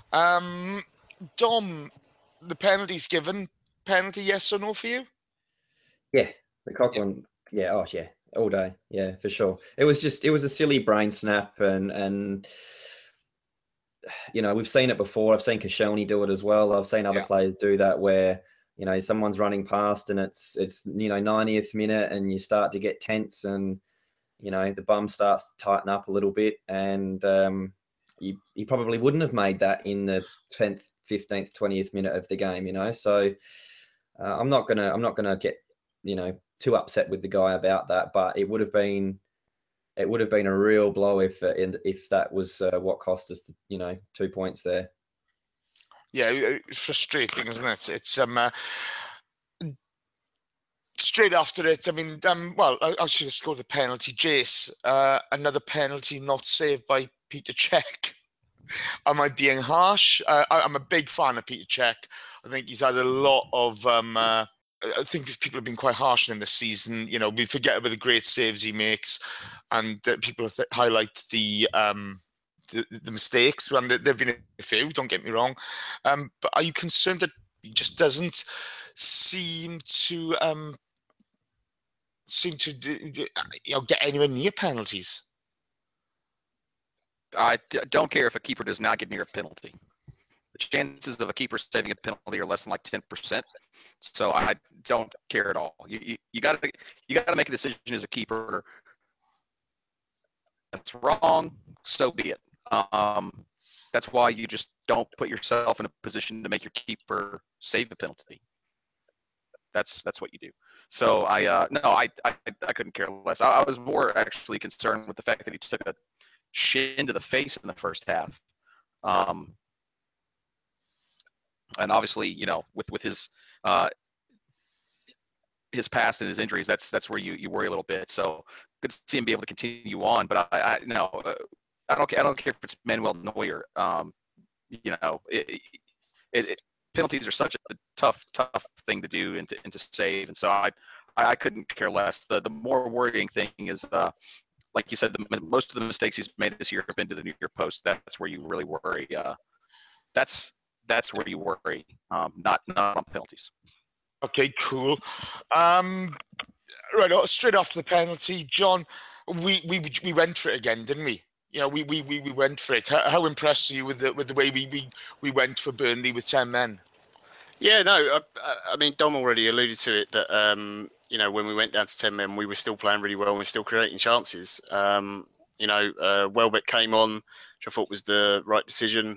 Dom, the penalty's given. Penalty, yes or no for you? Yeah, the Coughlin, yeah, oh yeah, all day, yeah, for sure. It was a silly brain snap, and we've seen it before. I've seen Koscielny do it as well. I've seen other players do that where, someone's running past and it's 90th minute and you start to get tense and, the bum starts to tighten up a little bit, and you probably wouldn't have made that in the 10th, 15th, 20th minute of the game, So I'm not gonna get, too upset with the guy about that, but it would have been a real blow if that was what cost us, 2 points there. Yeah, it's frustrating, isn't it? It's straight after it. I mean, I should have scored the penalty. Jace, another penalty not saved by Peter Cech. Am I being harsh? I'm a big fan of Peter Cech. I think he's had a lot of. I think people have been quite harsh on him this season. We forget about the great saves he makes, and people highlight the mistakes. And there've been a few. Don't get me wrong, but are you concerned that he just doesn't seem to get anywhere near penalties? I don't care if a keeper does not get near a penalty. The chances of a keeper saving a penalty are less than like 10%. So I don't care at all. You got to make a decision as a keeper. That's wrong. So be it. That's why you just don't put yourself in a position to make your keeper save the penalty. That's what you do. So I couldn't care less. I was more actually concerned with the fact that he took a shin to the face in the first half. And obviously, with his past and his injuries, that's where you worry a little bit. So good to see him be able to continue on. But I don't care if it's Manuel Neuer. Penalties are such a tough thing to do and to save, and so I couldn't care less. The more worrying thing is, like you said, most of the mistakes he's made this year have been to the near post. That's where you really worry. That's where you worry, not on penalties. Okay, cool. Right, straight after the penalty, John, we went for it again, didn't we? We went for it. How impressed are you with the way we went for Burnley with 10 men? Yeah, no, I mean, Dom already alluded to it that, when we went down to 10 men, we were still playing really well and we're still creating chances. Welbeck came on, which I thought was the right decision.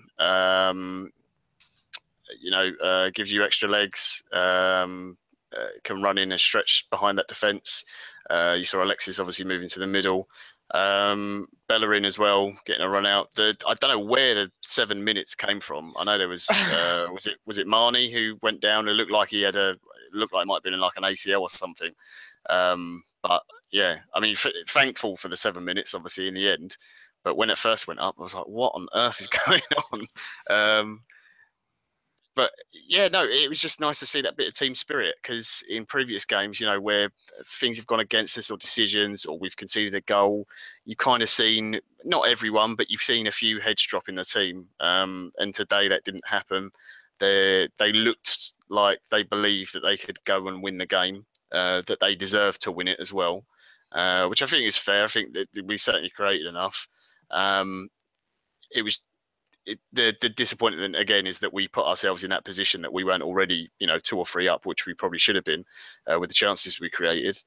Gives you extra legs, can run in and stretch behind that defence. You saw Alexis obviously moving to the middle. Bellerin as well, getting a run out. I don't know where the 7 minutes came from. I know there was was it Marnie who went down? It looked like it might have been in like an ACL or something. But yeah, I mean, thankful for the 7 minutes, obviously in the end. But when it first went up, I was like, what on earth is going on? But yeah, no, it was just nice to see that bit of team spirit because in previous games, where things have gone against us or decisions or we've conceded a goal, you kind of seen, not everyone, but you've seen a few heads drop in the team. And today that didn't happen. They looked like they believed that they could go and win the game, that they deserved to win it as well, which I think is fair. I think that we certainly created enough. It was the disappointment again is that we put ourselves in that position that we weren't already 2 or 3 up, which we probably should have been with the chances we created.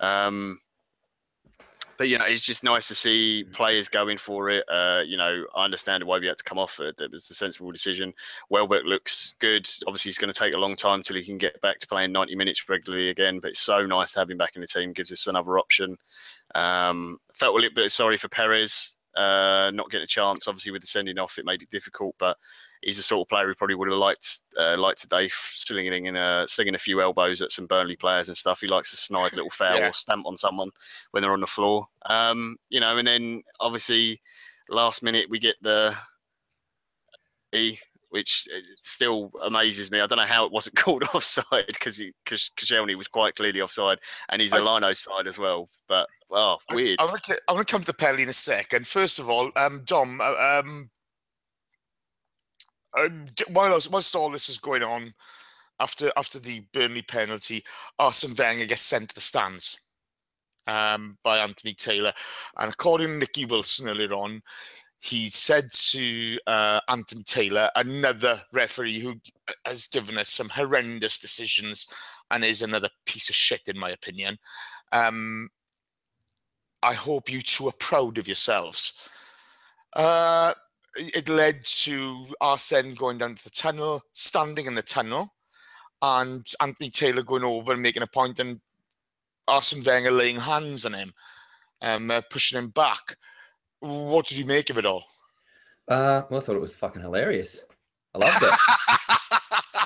But it's just nice to see players going for it. I understand why we had to come off it. It was a sensible decision. Welbeck looks good. Obviously, it's going to take a long time till he can get back to playing 90 minutes regularly again. But it's so nice to have him back in the team. Gives us another option. Felt a little bit sorry for Perez. Not getting a chance, obviously, with the sending off, it made it difficult. But he's the sort of player who probably would have liked today, slinging a few elbows at some Burnley players and stuff. He likes to snide a little foul or stamp on someone when they're on the floor. And then obviously last minute we get the which still amazes me. I don't know how it wasn't called offside because Koscielny was quite clearly offside, and he's a Lino's side as well. But weird. I'm going to come to the penalty in a second. First of all, Dom, whilst all this is going on, after the Burnley penalty, Arsene Wenger gets sent to the stands by Anthony Taylor, and according to Nicky Wilson earlier on, he said to Anthony Taylor, another referee who has given us some horrendous decisions and is another piece of shit, in my opinion, I hope you two are proud of yourselves. It led to Arsene going down to the tunnel, standing in the tunnel, and Anthony Taylor going over and making a point, and Arsene Wenger laying hands on him, pushing him back. What did you make of it all? Well, I thought it was fucking hilarious. I loved it.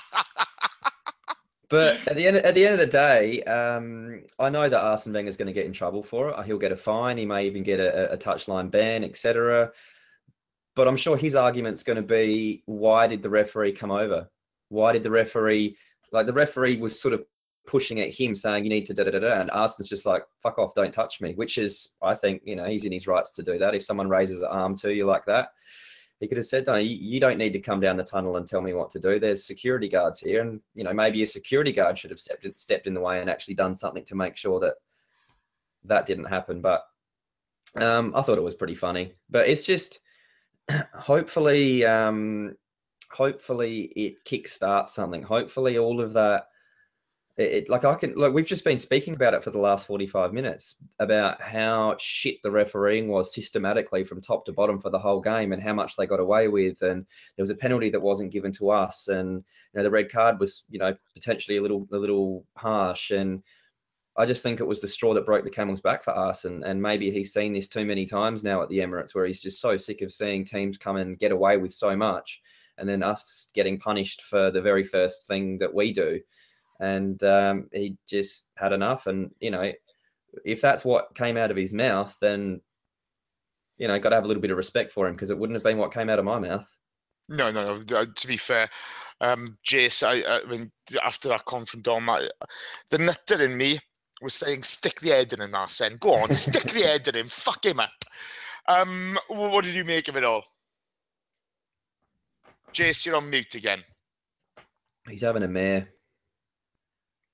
But at the end of the day, I know that Arsene Wenger is going to get in trouble for it. He'll get a fine. He may even get a touchline ban, etc. But I'm sure his argument's going to be, why did the referee come over? Why did the referee, the referee was sort of pushing at him saying, you need to da-da-da-da, and Arsene's just like, fuck off, don't touch me, which is, I think, he's in his rights to do that. If someone raises an arm to you like that, he could have said, no, you don't need to come down the tunnel and tell me what to do. There's security guards here. And, maybe a security guard should have stepped in the way and actually done something to make sure that didn't happen. But I thought it was pretty funny. But it's just, hopefully it kickstarts something. Hopefully all of that, we've just been speaking about it for the last 45 minutes about how shit the refereeing was systematically from top to bottom for the whole game and how much they got away with. And there was a penalty that wasn't given to us, and the red card was potentially a little harsh. And I just think it was the straw that broke the camel's back for us. And maybe he's seen this too many times now at the Emirates, where he's just so sick of seeing teams come and get away with so much, and then us getting punished for the very first thing that we do. And he just had enough. And, if that's what came out of his mouth, then, got to have a little bit of respect for him, because it wouldn't have been what came out of my mouth. No. To be fair, Jace, I mean, after that comment from Dom, the nutter in me was saying, stick the head in him, Arsene. Go on, stick the head in him. Fuck him up. What did you make of it all? Jace, you're on mute again. He's having a mare.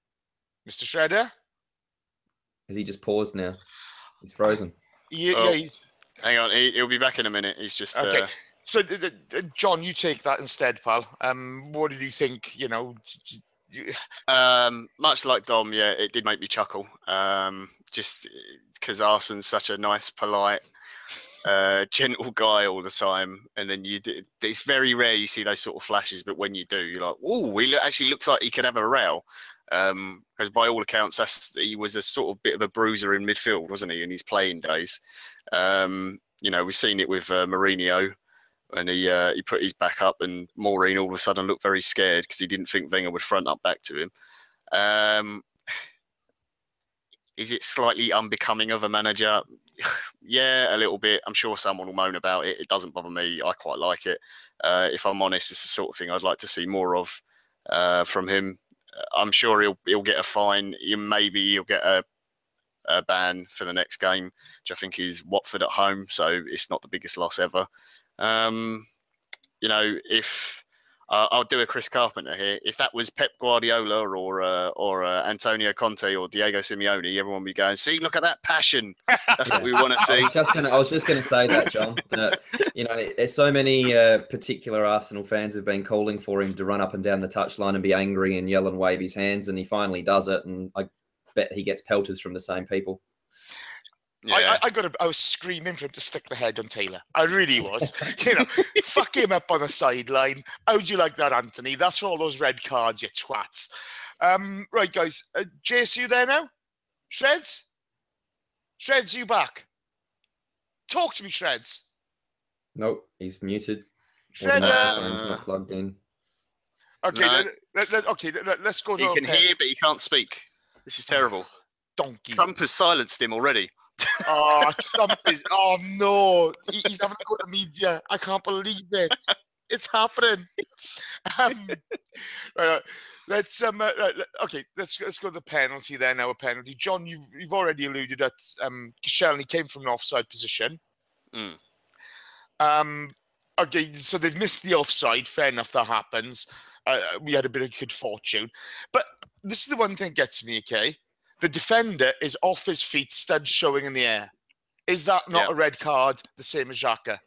Mr. Shredder? Has he just paused now? He's frozen. Yeah, Oh. he's Hang on, he'll be back in a minute. He's just okay. So, John, you take that instead, pal. What did you think? much like Dom, yeah, it did make me chuckle. Just because Arsen's such a nice, polite, gentle guy all the time, and then it's very rare you see those sort of flashes, but when you do, you're like, oh, he actually looks like he could have a row. Because by all accounts, he was a sort of bit of a bruiser in midfield, wasn't he, in his playing days? We've seen it with Mourinho, and he put his back up, and Maureen all of a sudden looked very scared because he didn't think Wenger would front up back to him. Is it slightly unbecoming of a manager? Yeah, a little bit. I'm sure someone will moan about it. It doesn't bother me. I quite like it. If I'm honest, it's the sort of thing I'd like to see more of from him. I'm sure he'll get a fine. Maybe he'll get a ban for the next game, which I think is Watford at home. So it's not the biggest loss ever. If I'll do a Chris Carpenter here. If that was Pep Guardiola or Antonio Conte or Diego Simeone, everyone would be going, "See, look at that passion. That's what we want to see." I was just gonna say that, John. That, there's so many particular Arsenal fans have been calling for him to run up and down the touchline and be angry and yell and wave his hands, and he finally does it. And I bet he gets pelters from the same people. Yeah. I was screaming for him to stick the head on Taylor. I really was. Fuck him up on the sideline. How'd you like that, Anthony? That's for all those red cards, you twats. Right, guys. Jace, you there now? Shreds? Shreds, you back? Talk to me, Shreds. Nope, he's muted. Shredder. Phone's not plugged in. Okay, no. Let's go to He can hear, but he can't speak. This is terrible. Donkey. Trump has silenced him already. Trump is. Oh no, he's having to go to the media. I can't believe it. It's happening. Let's go to the penalty there now. A penalty, John. You've already alluded that Koscielny came from an offside position. Okay, so they've missed the offside. Fair enough, that happens. We had a bit of good fortune, but this is the one thing that gets me. Okay. The defender is off his feet, studs showing in the air. Is that not a red card, the same as Xhaka?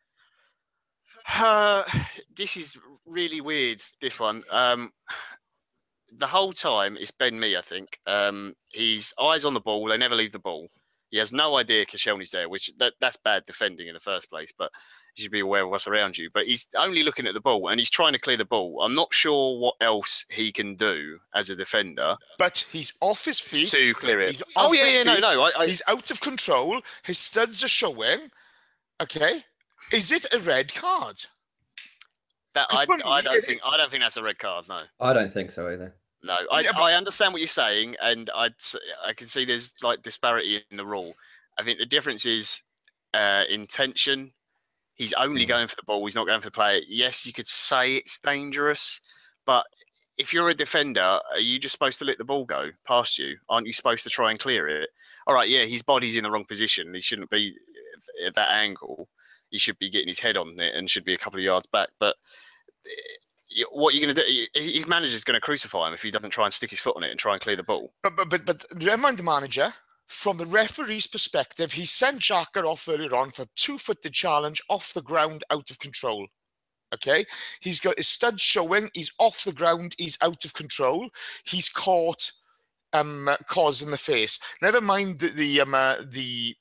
This is really weird, this one. The whole time, it's Ben Mee, I think. He's eyes on the ball. They never leave the ball. He has no idea Koscielny's there, which that's bad defending in the first place, but you should be aware of what's around you. But he's only looking at the ball, and he's trying to clear the ball. I'm not sure what else he can do as a defender. But he's off his feet. To clear it. He's off his feet. No. He's out of control. His studs are showing. Okay. Is it a red card? I don't think that's a red card, no. I don't think so either. No, I understand what you're saying, and I can see there's like disparity in the rule. I think the difference is intention. He's only going for the ball. He's not going for the player. Yes, you could say it's dangerous, but if you're a defender, are you just supposed to let the ball go past you? Aren't you supposed to try and clear it? All right, yeah, his body's in the wrong position. He shouldn't be at that angle. He should be getting his head on it and should be a couple of yards back. But what are you going to do? His manager's going to crucify him if he doesn't try and stick his foot on it and try and clear the ball. But never mind the manager. From the referee's perspective, he sent Xhaka off earlier on for a 2-footed challenge off the ground, out of control. Okay? He's got his studs showing. He's off the ground. He's out of control. He's caught Cos in the face. Never mind the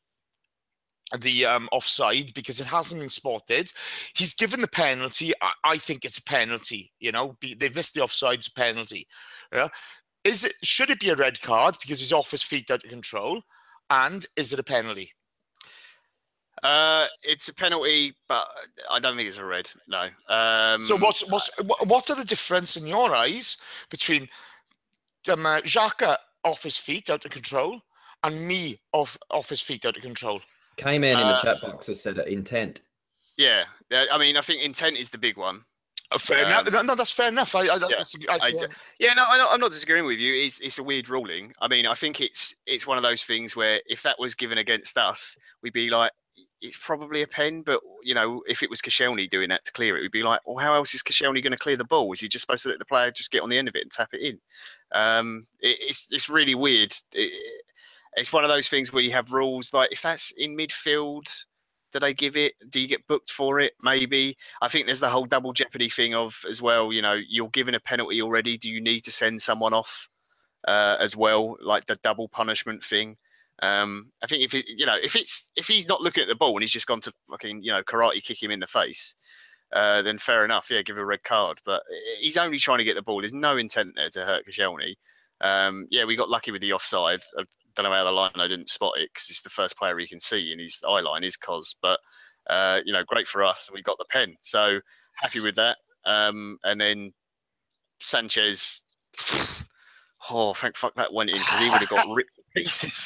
offside because it hasn't been spotted. He's given the penalty. I think it's a penalty. They've missed the offside. It's a penalty. Yeah? Should it be a red card because he's off his feet, out of control? And is it a penalty? It's a penalty, but I don't think it's a red. No. So what are the difference in your eyes between Xhaka off his feet, out of control, and me off his feet, out of control? K-Man in the chat box has said intent. Yeah, I mean, I think intent is the big one. Fair enough. No, that's fair enough. I'm not disagreeing with you. It's a weird ruling. I mean, I think it's one of those things where if that was given against us, we'd be like, it's probably a pen. But if it was Koscielny doing that to clear it, we'd be like, well, how else is Koscielny going to clear the ball? Is he just supposed to let the player just get on the end of it and tap it in? It's really weird. It's one of those things where you have rules like if that's in midfield, do they give it? Do you get booked for it? Maybe. I think there's the whole double jeopardy thing of as well. You're given a penalty already. Do you need to send someone off as well? Like the double punishment thing. I think if he's not looking at the ball and he's just gone to fucking karate kick him in the face, then fair enough. Yeah, give a red card. But he's only trying to get the ball. There's no intent there to hurt Koscielny. We got lucky with the offside. I don't know how the line I didn't spot it because it's the first player he can see in his eye line is Cos. But great for us. We got the pen, so happy with that. And then Sanchez. Oh, thank fuck that went in because he would have got ripped to pieces.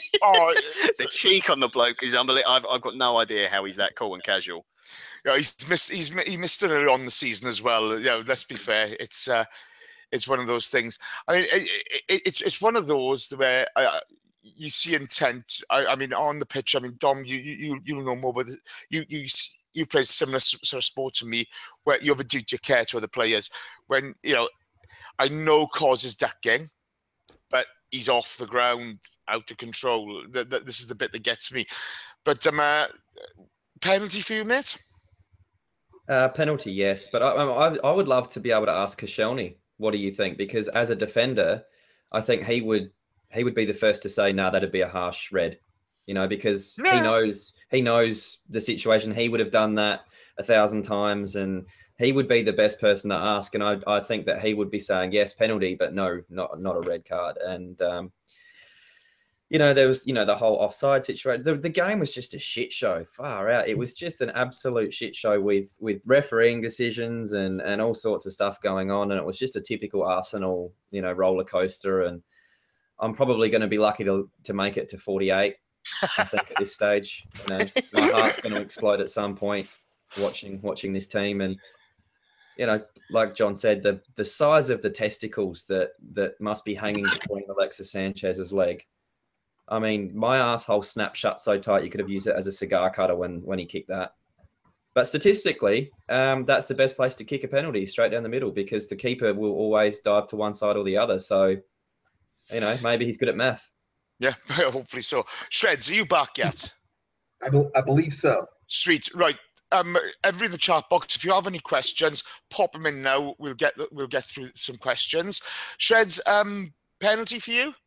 The cheek on the bloke is unbelievable. I've got no idea how he's that cool and casual. Yeah, he missed it earlier on the season as well. Let's be fair. It's one of those things. I mean, it's one of those where you see intent. I mean, on the pitch. I mean, Dom, you know more, but you played similar sort of sport to me, where you have a duty of care to other players. When I know Cos is ducking, but he's off the ground, out of control. This is the bit that gets me. But penalty for you, mate? Penalty, yes. But I would love to be able to ask Koscielny, what do you think? Because as a defender, I think he would be the first to say, no, that'd be a harsh red. Because he knows the situation. He would have done that 1,000 times, and he would be the best person to ask. And I think that he would be saying, yes, penalty, but no, not a red card. And, there was, the whole offside situation. The game was just a shit show, far out. It was just an absolute shit show with refereeing decisions and all sorts of stuff going on. And it was just a typical Arsenal, roller coaster. And I'm probably going to be lucky to make it to 48, I think, at this stage. My heart's going to explode at some point watching this team. And, like John said, the size of the testicles that must be hanging between Alexis Sanchez's leg. I mean, my asshole snapped shut so tight you could have used it as a cigar cutter when he kicked that. But statistically, that's the best place to kick a penalty, straight down the middle, because the keeper will always dive to one side or the other. So, maybe he's good at math. Yeah, hopefully so. Shreds, are you back yet? I believe so. Sweet. Right. Everybody in the chat box, if you have any questions, pop them in now. We'll get through some questions. Shreds, penalty for you?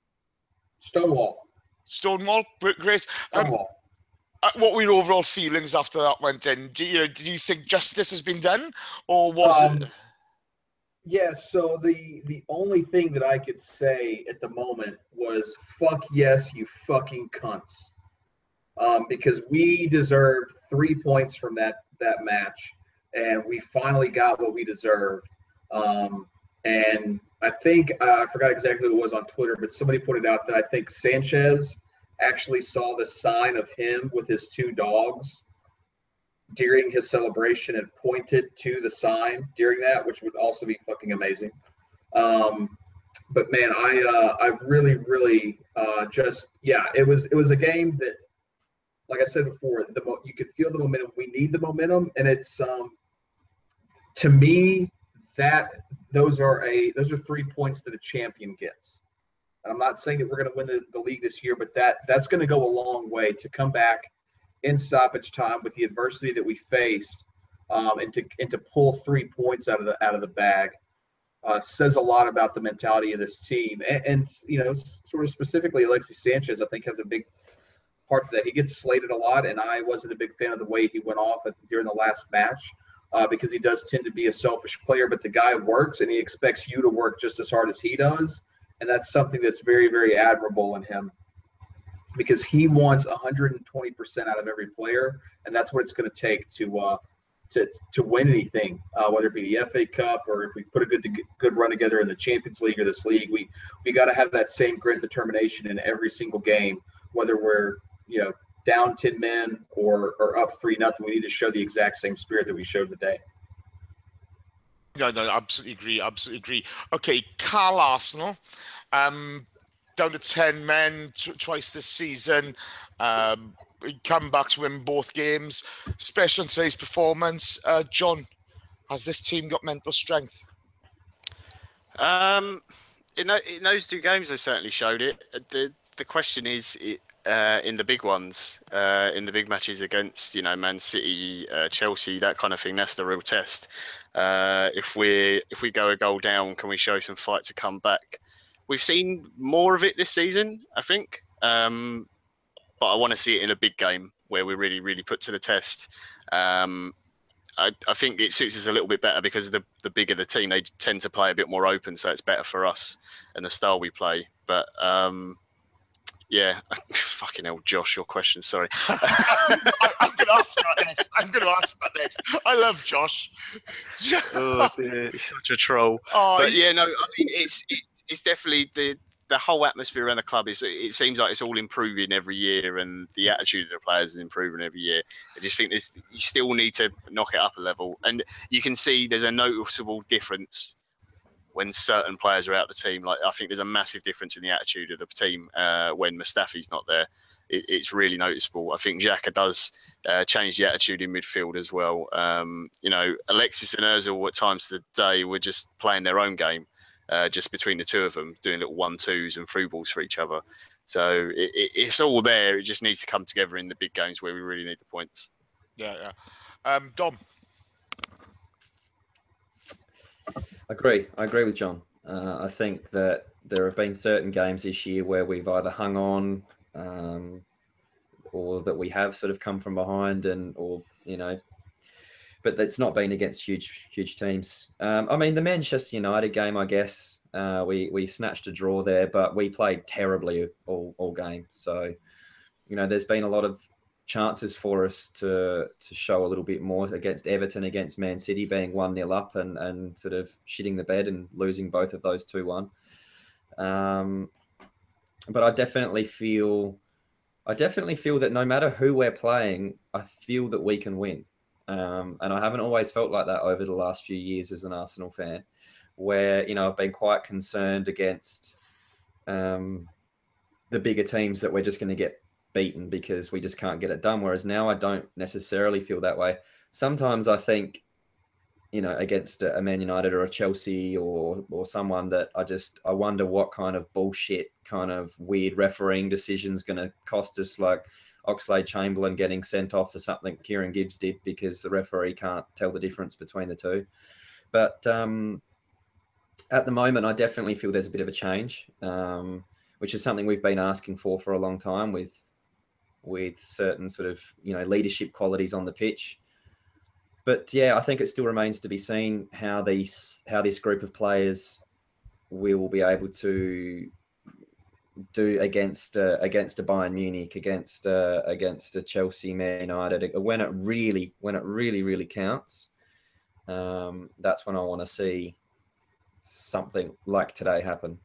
Stonewall, great. Stonewall. What were your overall feelings after that went in? Do you think justice has been done, or was it? Yeah. So the only thing that I could say at the moment was "fuck yes, you fucking cunts," because we deserved 3 points from that match, and we finally got what we deserved. And I think I forgot exactly who it was on Twitter, but somebody pointed out that I think Sanchez actually saw the sign of him with his two dogs during his celebration and pointed to the sign during that, which would also be fucking amazing. But man, I really, really it was a game that, like I said before, you could feel the momentum. We need the momentum, and it's to me those are 3 points that a champion gets. And I'm not saying that we're going to win the league this year, but that's going to go a long way to come back in stoppage time with the adversity that we faced, and to pull 3 points out of the bag says a lot about the mentality of this team. And sort of specifically, Alexis Sanchez, I think, has a big part of that. He gets slated a lot, and I wasn't a big fan of the way he went off during the last match. Because he does tend to be a selfish player, but the guy works and he expects you to work just as hard as he does. And that's something that's very, very admirable in him, because he wants 120% out of every player. And that's what it's going to take to win anything, whether it be the FA Cup or if we put a good run together in the Champions League or this league. We got to have that same grit and determination in every single game, whether we're, down 10 men or up 3-0. We need to show the exact same spirit that we showed today. No, absolutely agree. Okay, Carl Arsenal, down to 10 men twice this season. come back to win both games, especially on today's performance. John, has this team got mental strength? In those two games, they certainly showed it. The question is, in the big ones, in the big matches against, Man City, Chelsea, that kind of thing, that's the real test. If we go a goal down, can we show some fight to come back? We've seen more of it this season, I think. But I want to see it in a big game where we're really, really put to the test. I think it suits us a little bit better because the bigger the team, they tend to play a bit more open, so it's better for us and the style we play. But yeah, fucking hell, Josh, your question. Sorry. I'm going to ask that next. I love Josh. Oh dear, he's such a troll. But yeah, no, I mean it's definitely the whole atmosphere around the club it seems like it's all improving every year, and the attitude of the players is improving every year. I just think you still need to knock it up a level, and you can see there's a noticeable difference when certain players are out of the team. Like I think there's a massive difference in the attitude of the team when Mustafi's not there. It's really noticeable. I think Xhaka does change the attitude in midfield as well. Alexis and Ozil at times today were just playing their own game. Just between the two of them, doing little 1-2s and through balls for each other. So it's all there. It just needs to come together in the big games where we really need the points. Yeah. Dom. I agree with John. I think that there have been certain games this year where we've either hung on or that we have sort of come from behind but it's not been against huge teams. I mean, the Manchester United game, I guess, we snatched a draw there, but we played terribly all game. So, there's been a lot of chances for us to show a little bit more against Everton, against Man City, being 1-0 up and sort of shitting the bed and losing both of those 2-1. But I definitely feel that no matter who we're playing, I feel that we can win. And I haven't always felt like that over the last few years as an Arsenal fan, where, I've been quite concerned against the bigger teams that we're just going to get beaten because we just can't get it done. Whereas now I don't necessarily feel that way. Sometimes I think, against a Man United or a Chelsea or someone that I wonder what kind of bullshit, kind of weird refereeing decisions going to cost us, like Oxlade-Chamberlain getting sent off for something Kieran Gibbs did because the referee can't tell the difference between the two. But at the moment, I definitely feel there's a bit of a change, which is something we've been asking for a long time with certain sort of, leadership qualities on the pitch. But yeah, I think it still remains to be seen how this group of players will be able to do against a Bayern Munich, against a Chelsea, Man United, when it really counts. That's when I want to see something like today happen.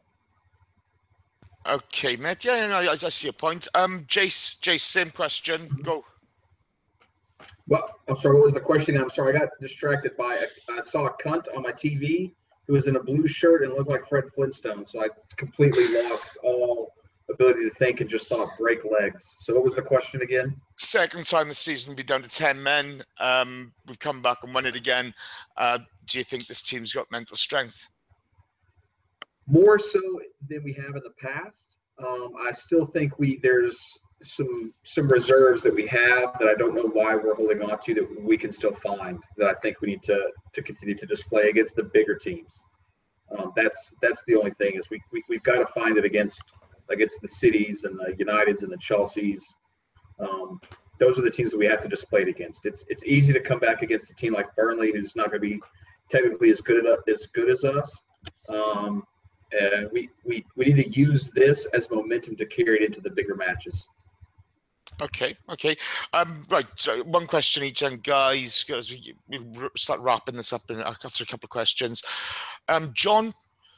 Okay, mate. Yeah, no, I see your point. Jace, same question. Go. Well, I'm sorry, what was the question? I'm sorry, I got distracted by I saw a cunt on my TV who was in a blue shirt and looked like Fred Flintstone. So I completely lost all ability to think and just thought break legs. So what was the question again? Second time this season, we'll be down to 10 men. We've come back and won it again. Do you think this team's got mental strength? More so than we have in the past. I still think there's some reserves that we have that I don't know why we're holding on to that we can still find that I think we need to continue to display against the bigger teams. That's the only thing is we've got to find it against the Cities and the Uniteds and the Chelseas. Those are the teams that we have to display it against. It's easy to come back against a team like Burnley, who's not going to be technically as good as us. And we need to use this as momentum to carry it into the bigger matches. Okay. Right. So one question each, and guys, as we start wrapping this up after a couple of questions. Josh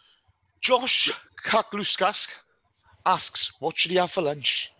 Kakluskas asks, "What should he have for lunch?"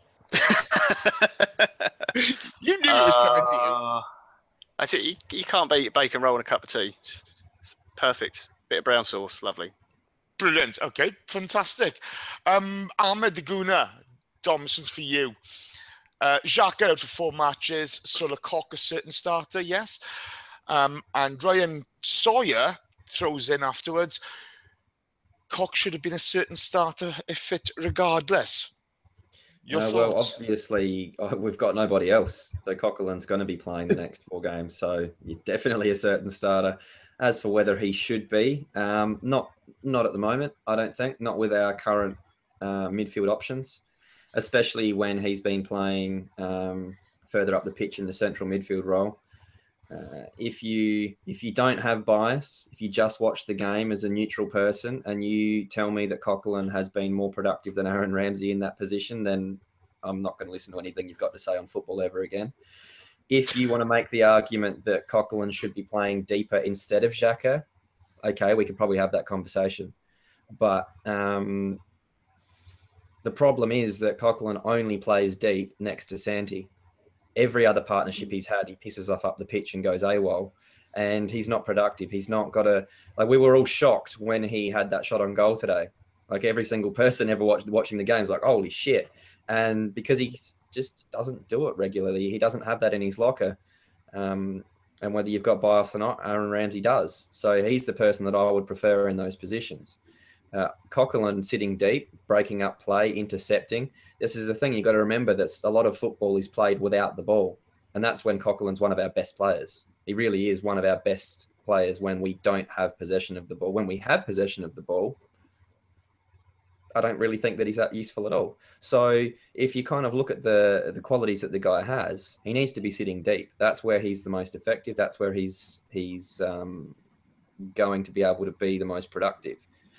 You knew it was coming to you. I see. You can't beat a bacon roll and a cup of tea. Just perfect. Bit of brown sauce, lovely. Brilliant. Okay, fantastic. Ahmed Daguna, Dom, this one's for you. Xhaka out for 4 matches. Sulakok a certain starter, yes. And Ryan Sawyer throws in afterwards. Koch should have been a certain starter if fit regardless. Your Well, thoughts? obviously, we've got nobody else. So Coquelin's going to be playing the next 4 games. So you're definitely a certain starter. As for whether he should be, not at the moment, I don't think. Not with our current midfield options, especially when he's been playing further up the pitch in the central midfield role. If you don't have bias, if you just watch the game as a neutral person and you tell me that Coquelin has been more productive than Aaron Ramsey in that position, then I'm not going to listen to anything you've got to say on football ever again. If you want to make the argument that Coquelin should be playing deeper instead of Xhaka, okay, we could probably have that conversation. But the problem is that Coquelin only plays deep next to Santi. Every other partnership he's had, he pisses off up the pitch and goes AWOL, and he's not productive. He's not got a, like, we were all shocked when he had that shot on goal today. Like, every single person ever watching the game is like, holy shit. And because he just doesn't do it regularly, he doesn't have that in his locker. And whether you've got bias or not, Aaron Ramsey does. So he's the person that I would prefer in those positions. Coquelin sitting deep, breaking up play, intercepting. This is the thing you've got to remember, that a lot of football is played without the ball. And that's when Coquelin's one of our best players. He really is one of our best players when we don't have possession of the ball. When we have possession of the ball, I don't really think that he's that useful at all. So if you kind of look at the qualities that the guy has, he needs to be sitting deep. That's where he's the most effective. That's where he's going to be able to be the most productive.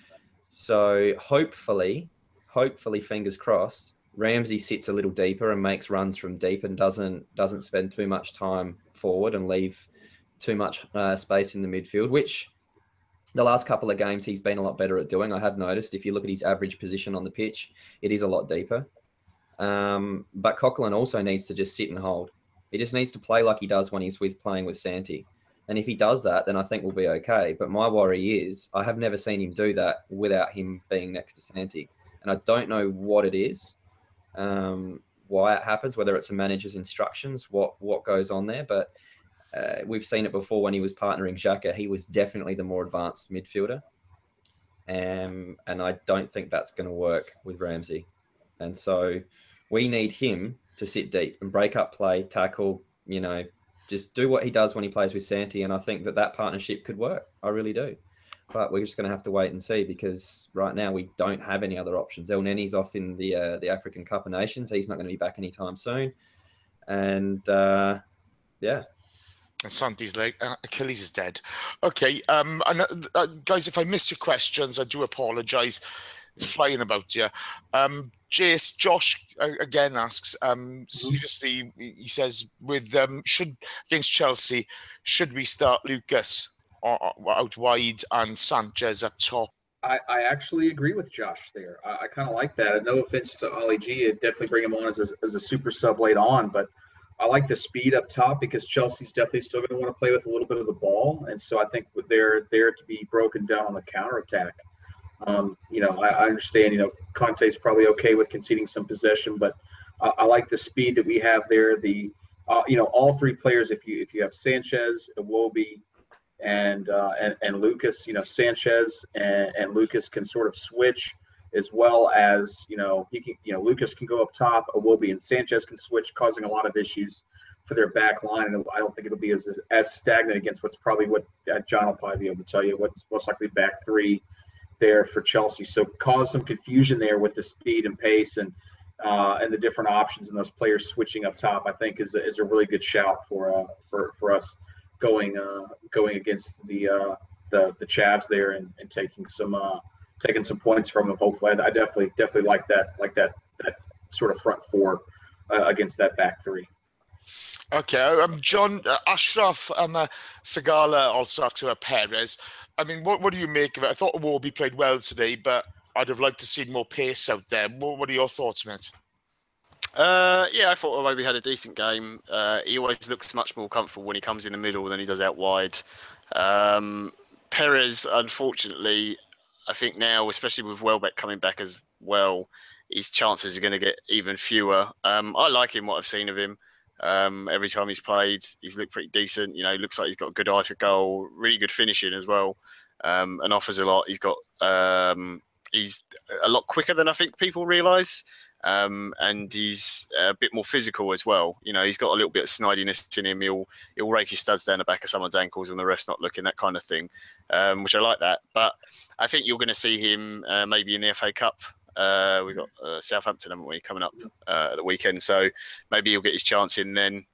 So hopefully, fingers crossed, Ramsey sits a little deeper and makes runs from deep and doesn't spend too much time forward and leave too much space in the midfield, which the last couple of games he's been a lot better at doing. I have noticed, if you look at his average position on the pitch, it is a lot deeper. But Coquelin also needs to just sit and hold. He just needs to play like he does when he's playing with Santi. And if he does that, then I think we'll be okay. But my worry is I have never seen him do that without him being next to Santi. And I don't know what it is, why it happens, whether it's a manager's instructions, what goes on there. But we've seen it before when he was partnering Xhaka. He was definitely the more advanced midfielder. And I don't think that's going to work with Ramsey. And so we need him to sit deep and break up play, tackle, just do what he does when he plays with Santi. And I think that partnership could work. I really do. But we're just going to have to wait and see, because right now we don't have any other options. El Neni's off in the African Cup of Nations. He's not going to be back anytime soon. And yeah. And Santi's leg, Achilles is dead. Okay, guys, if I missed your questions, I do apologise. It's flying about you. Josh again asks, seriously, he says, against Chelsea, should we start Lucas out wide and Sanchez up top? I actually agree with Josh there. I kind of like that. No offense to Ali G, I'd definitely bring him on as a super sub late on, but I like the speed up top, because Chelsea's definitely still going to want to play with a little bit of the ball. And so I think they're there to be broken down on the counterattack. I understand, Conte's probably okay with conceding some possession, but I like the speed that we have there. All 3 players, if you have Sanchez, Iwobi, and Lucas, Sanchez and Lucas can sort of switch, as well as, Lucas can go up top, Iwobi and Sanchez can switch, causing a lot of issues for their back line. And I don't think it'll be as stagnant against what John will probably be able to tell you, what's most likely back 3 there for Chelsea. So cause some confusion there with the speed and pace and the different options and those players switching up top. I think is a really good shout for us going against the Chavs there and taking some points from them. Hopefully, I definitely like that sort of front 4 against that back 3. Okay, John, Ashraf and Sagala also after Perez. I mean, what do you make of it? I thought Iwobi played well today, but I'd have liked to see more pace out there. What are your thoughts, mate? Yeah, I thought Iwobi had a decent game. He always looks much more comfortable when he comes in the middle than he does out wide. Perez, unfortunately, I think now, especially with Welbeck coming back as well, his chances are going to get even fewer. I like him, what I've seen of him. Every time he's played, he's looked pretty decent. You know, looks like he's got a good eye for goal, really good finishing as well, and offers a lot. He's got he's a lot quicker than I think people realise. And he's a bit more physical as well. You know, he's got a little bit of snidiness in him. He'll rake his studs down the back of someone's ankles when the ref's not looking, that kind of thing, which I like that. But I think you're going to see him maybe in the FA Cup. We've got Southampton, haven't we, coming up at the weekend. So maybe he'll get his chance in then.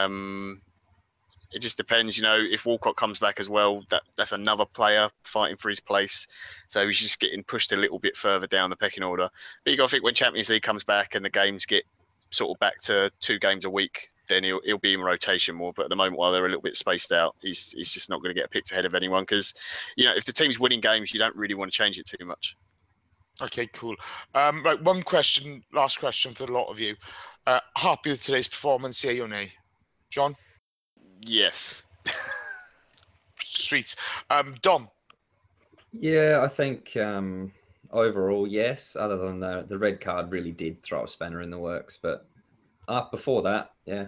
It just depends, you know, if Walcott comes back as well, that's another player fighting for his place. So he's just getting pushed a little bit further down the pecking order. But you got to think when Champions League comes back and the games get sort of back to 2 games a week, then he'll be in rotation more. But at the moment, while they're a little bit spaced out, he's just not going to get picked ahead of anyone because, you know, if the team's winning games, you don't really want to change it too much. Okay, cool. Right, one question, last question for a lot of you. Happy with today's performance, yeah or nay? John? Yes. Sweet. Dom? Yeah, I think overall, yes. Other than the red card really did throw a spanner in the works. But before that, yeah.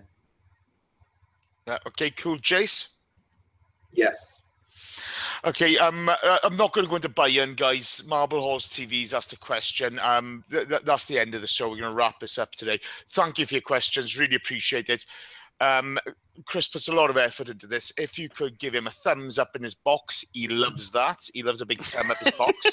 Okay, cool. Jace? Yes. Okay, I'm not going to go into Bayern, guys. Marble Halls TV's asked a question. That's the end of the show. We're going to wrap this up today. Thank you for your questions. Really appreciate it. Chris puts a lot of effort into this. If you could give him a thumbs up in his box, he loves that. He loves a big thumb up his box.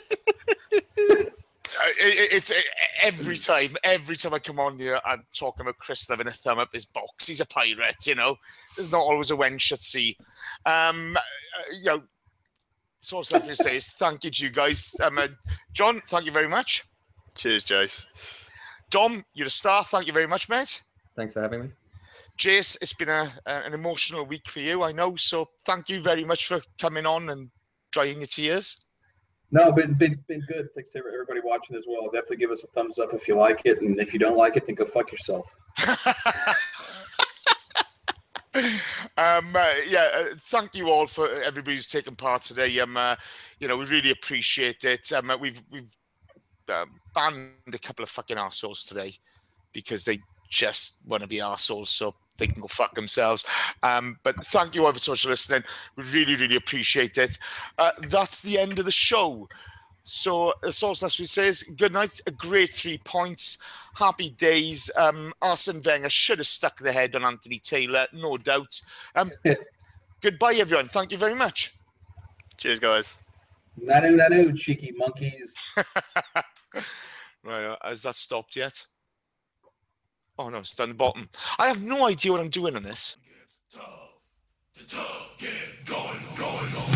It's every time I come on here, I'm talking about Chris loving a thumb up his box. He's a pirate, you know. There's not always a wench at sea. You know, so what's left to say is thank you to you guys. John, thank you very much. Cheers, Jace. Dom, you're a star. Thank you very much, mate. Thanks for having me. Jace, it's been an emotional week for you, I know. So thank you very much for coming on and drying your tears. No, been good. Thanks to everybody watching as well. Definitely give us a thumbs up if you like it, and if you don't like it, then go fuck yourself. Thank you all for everybody who's taken part today. You know, we really appreciate it. We've banned a couple of fucking arseholes today because they just want to be arseholes, so they can go fuck themselves. But thank you all for so much for listening. We really, really appreciate it. That's the end of the show. So that's all we say is good night. A great 3 points. Happy days. Arsene Wenger should have stuck the head on Anthony Taylor, no doubt. Goodbye, everyone. Thank you very much. Cheers, guys. Nanu, cheeky monkeys. Right, has that stopped yet? Oh, no, it's down the bottom. I have no idea what I'm doing on this. Get tough, get going.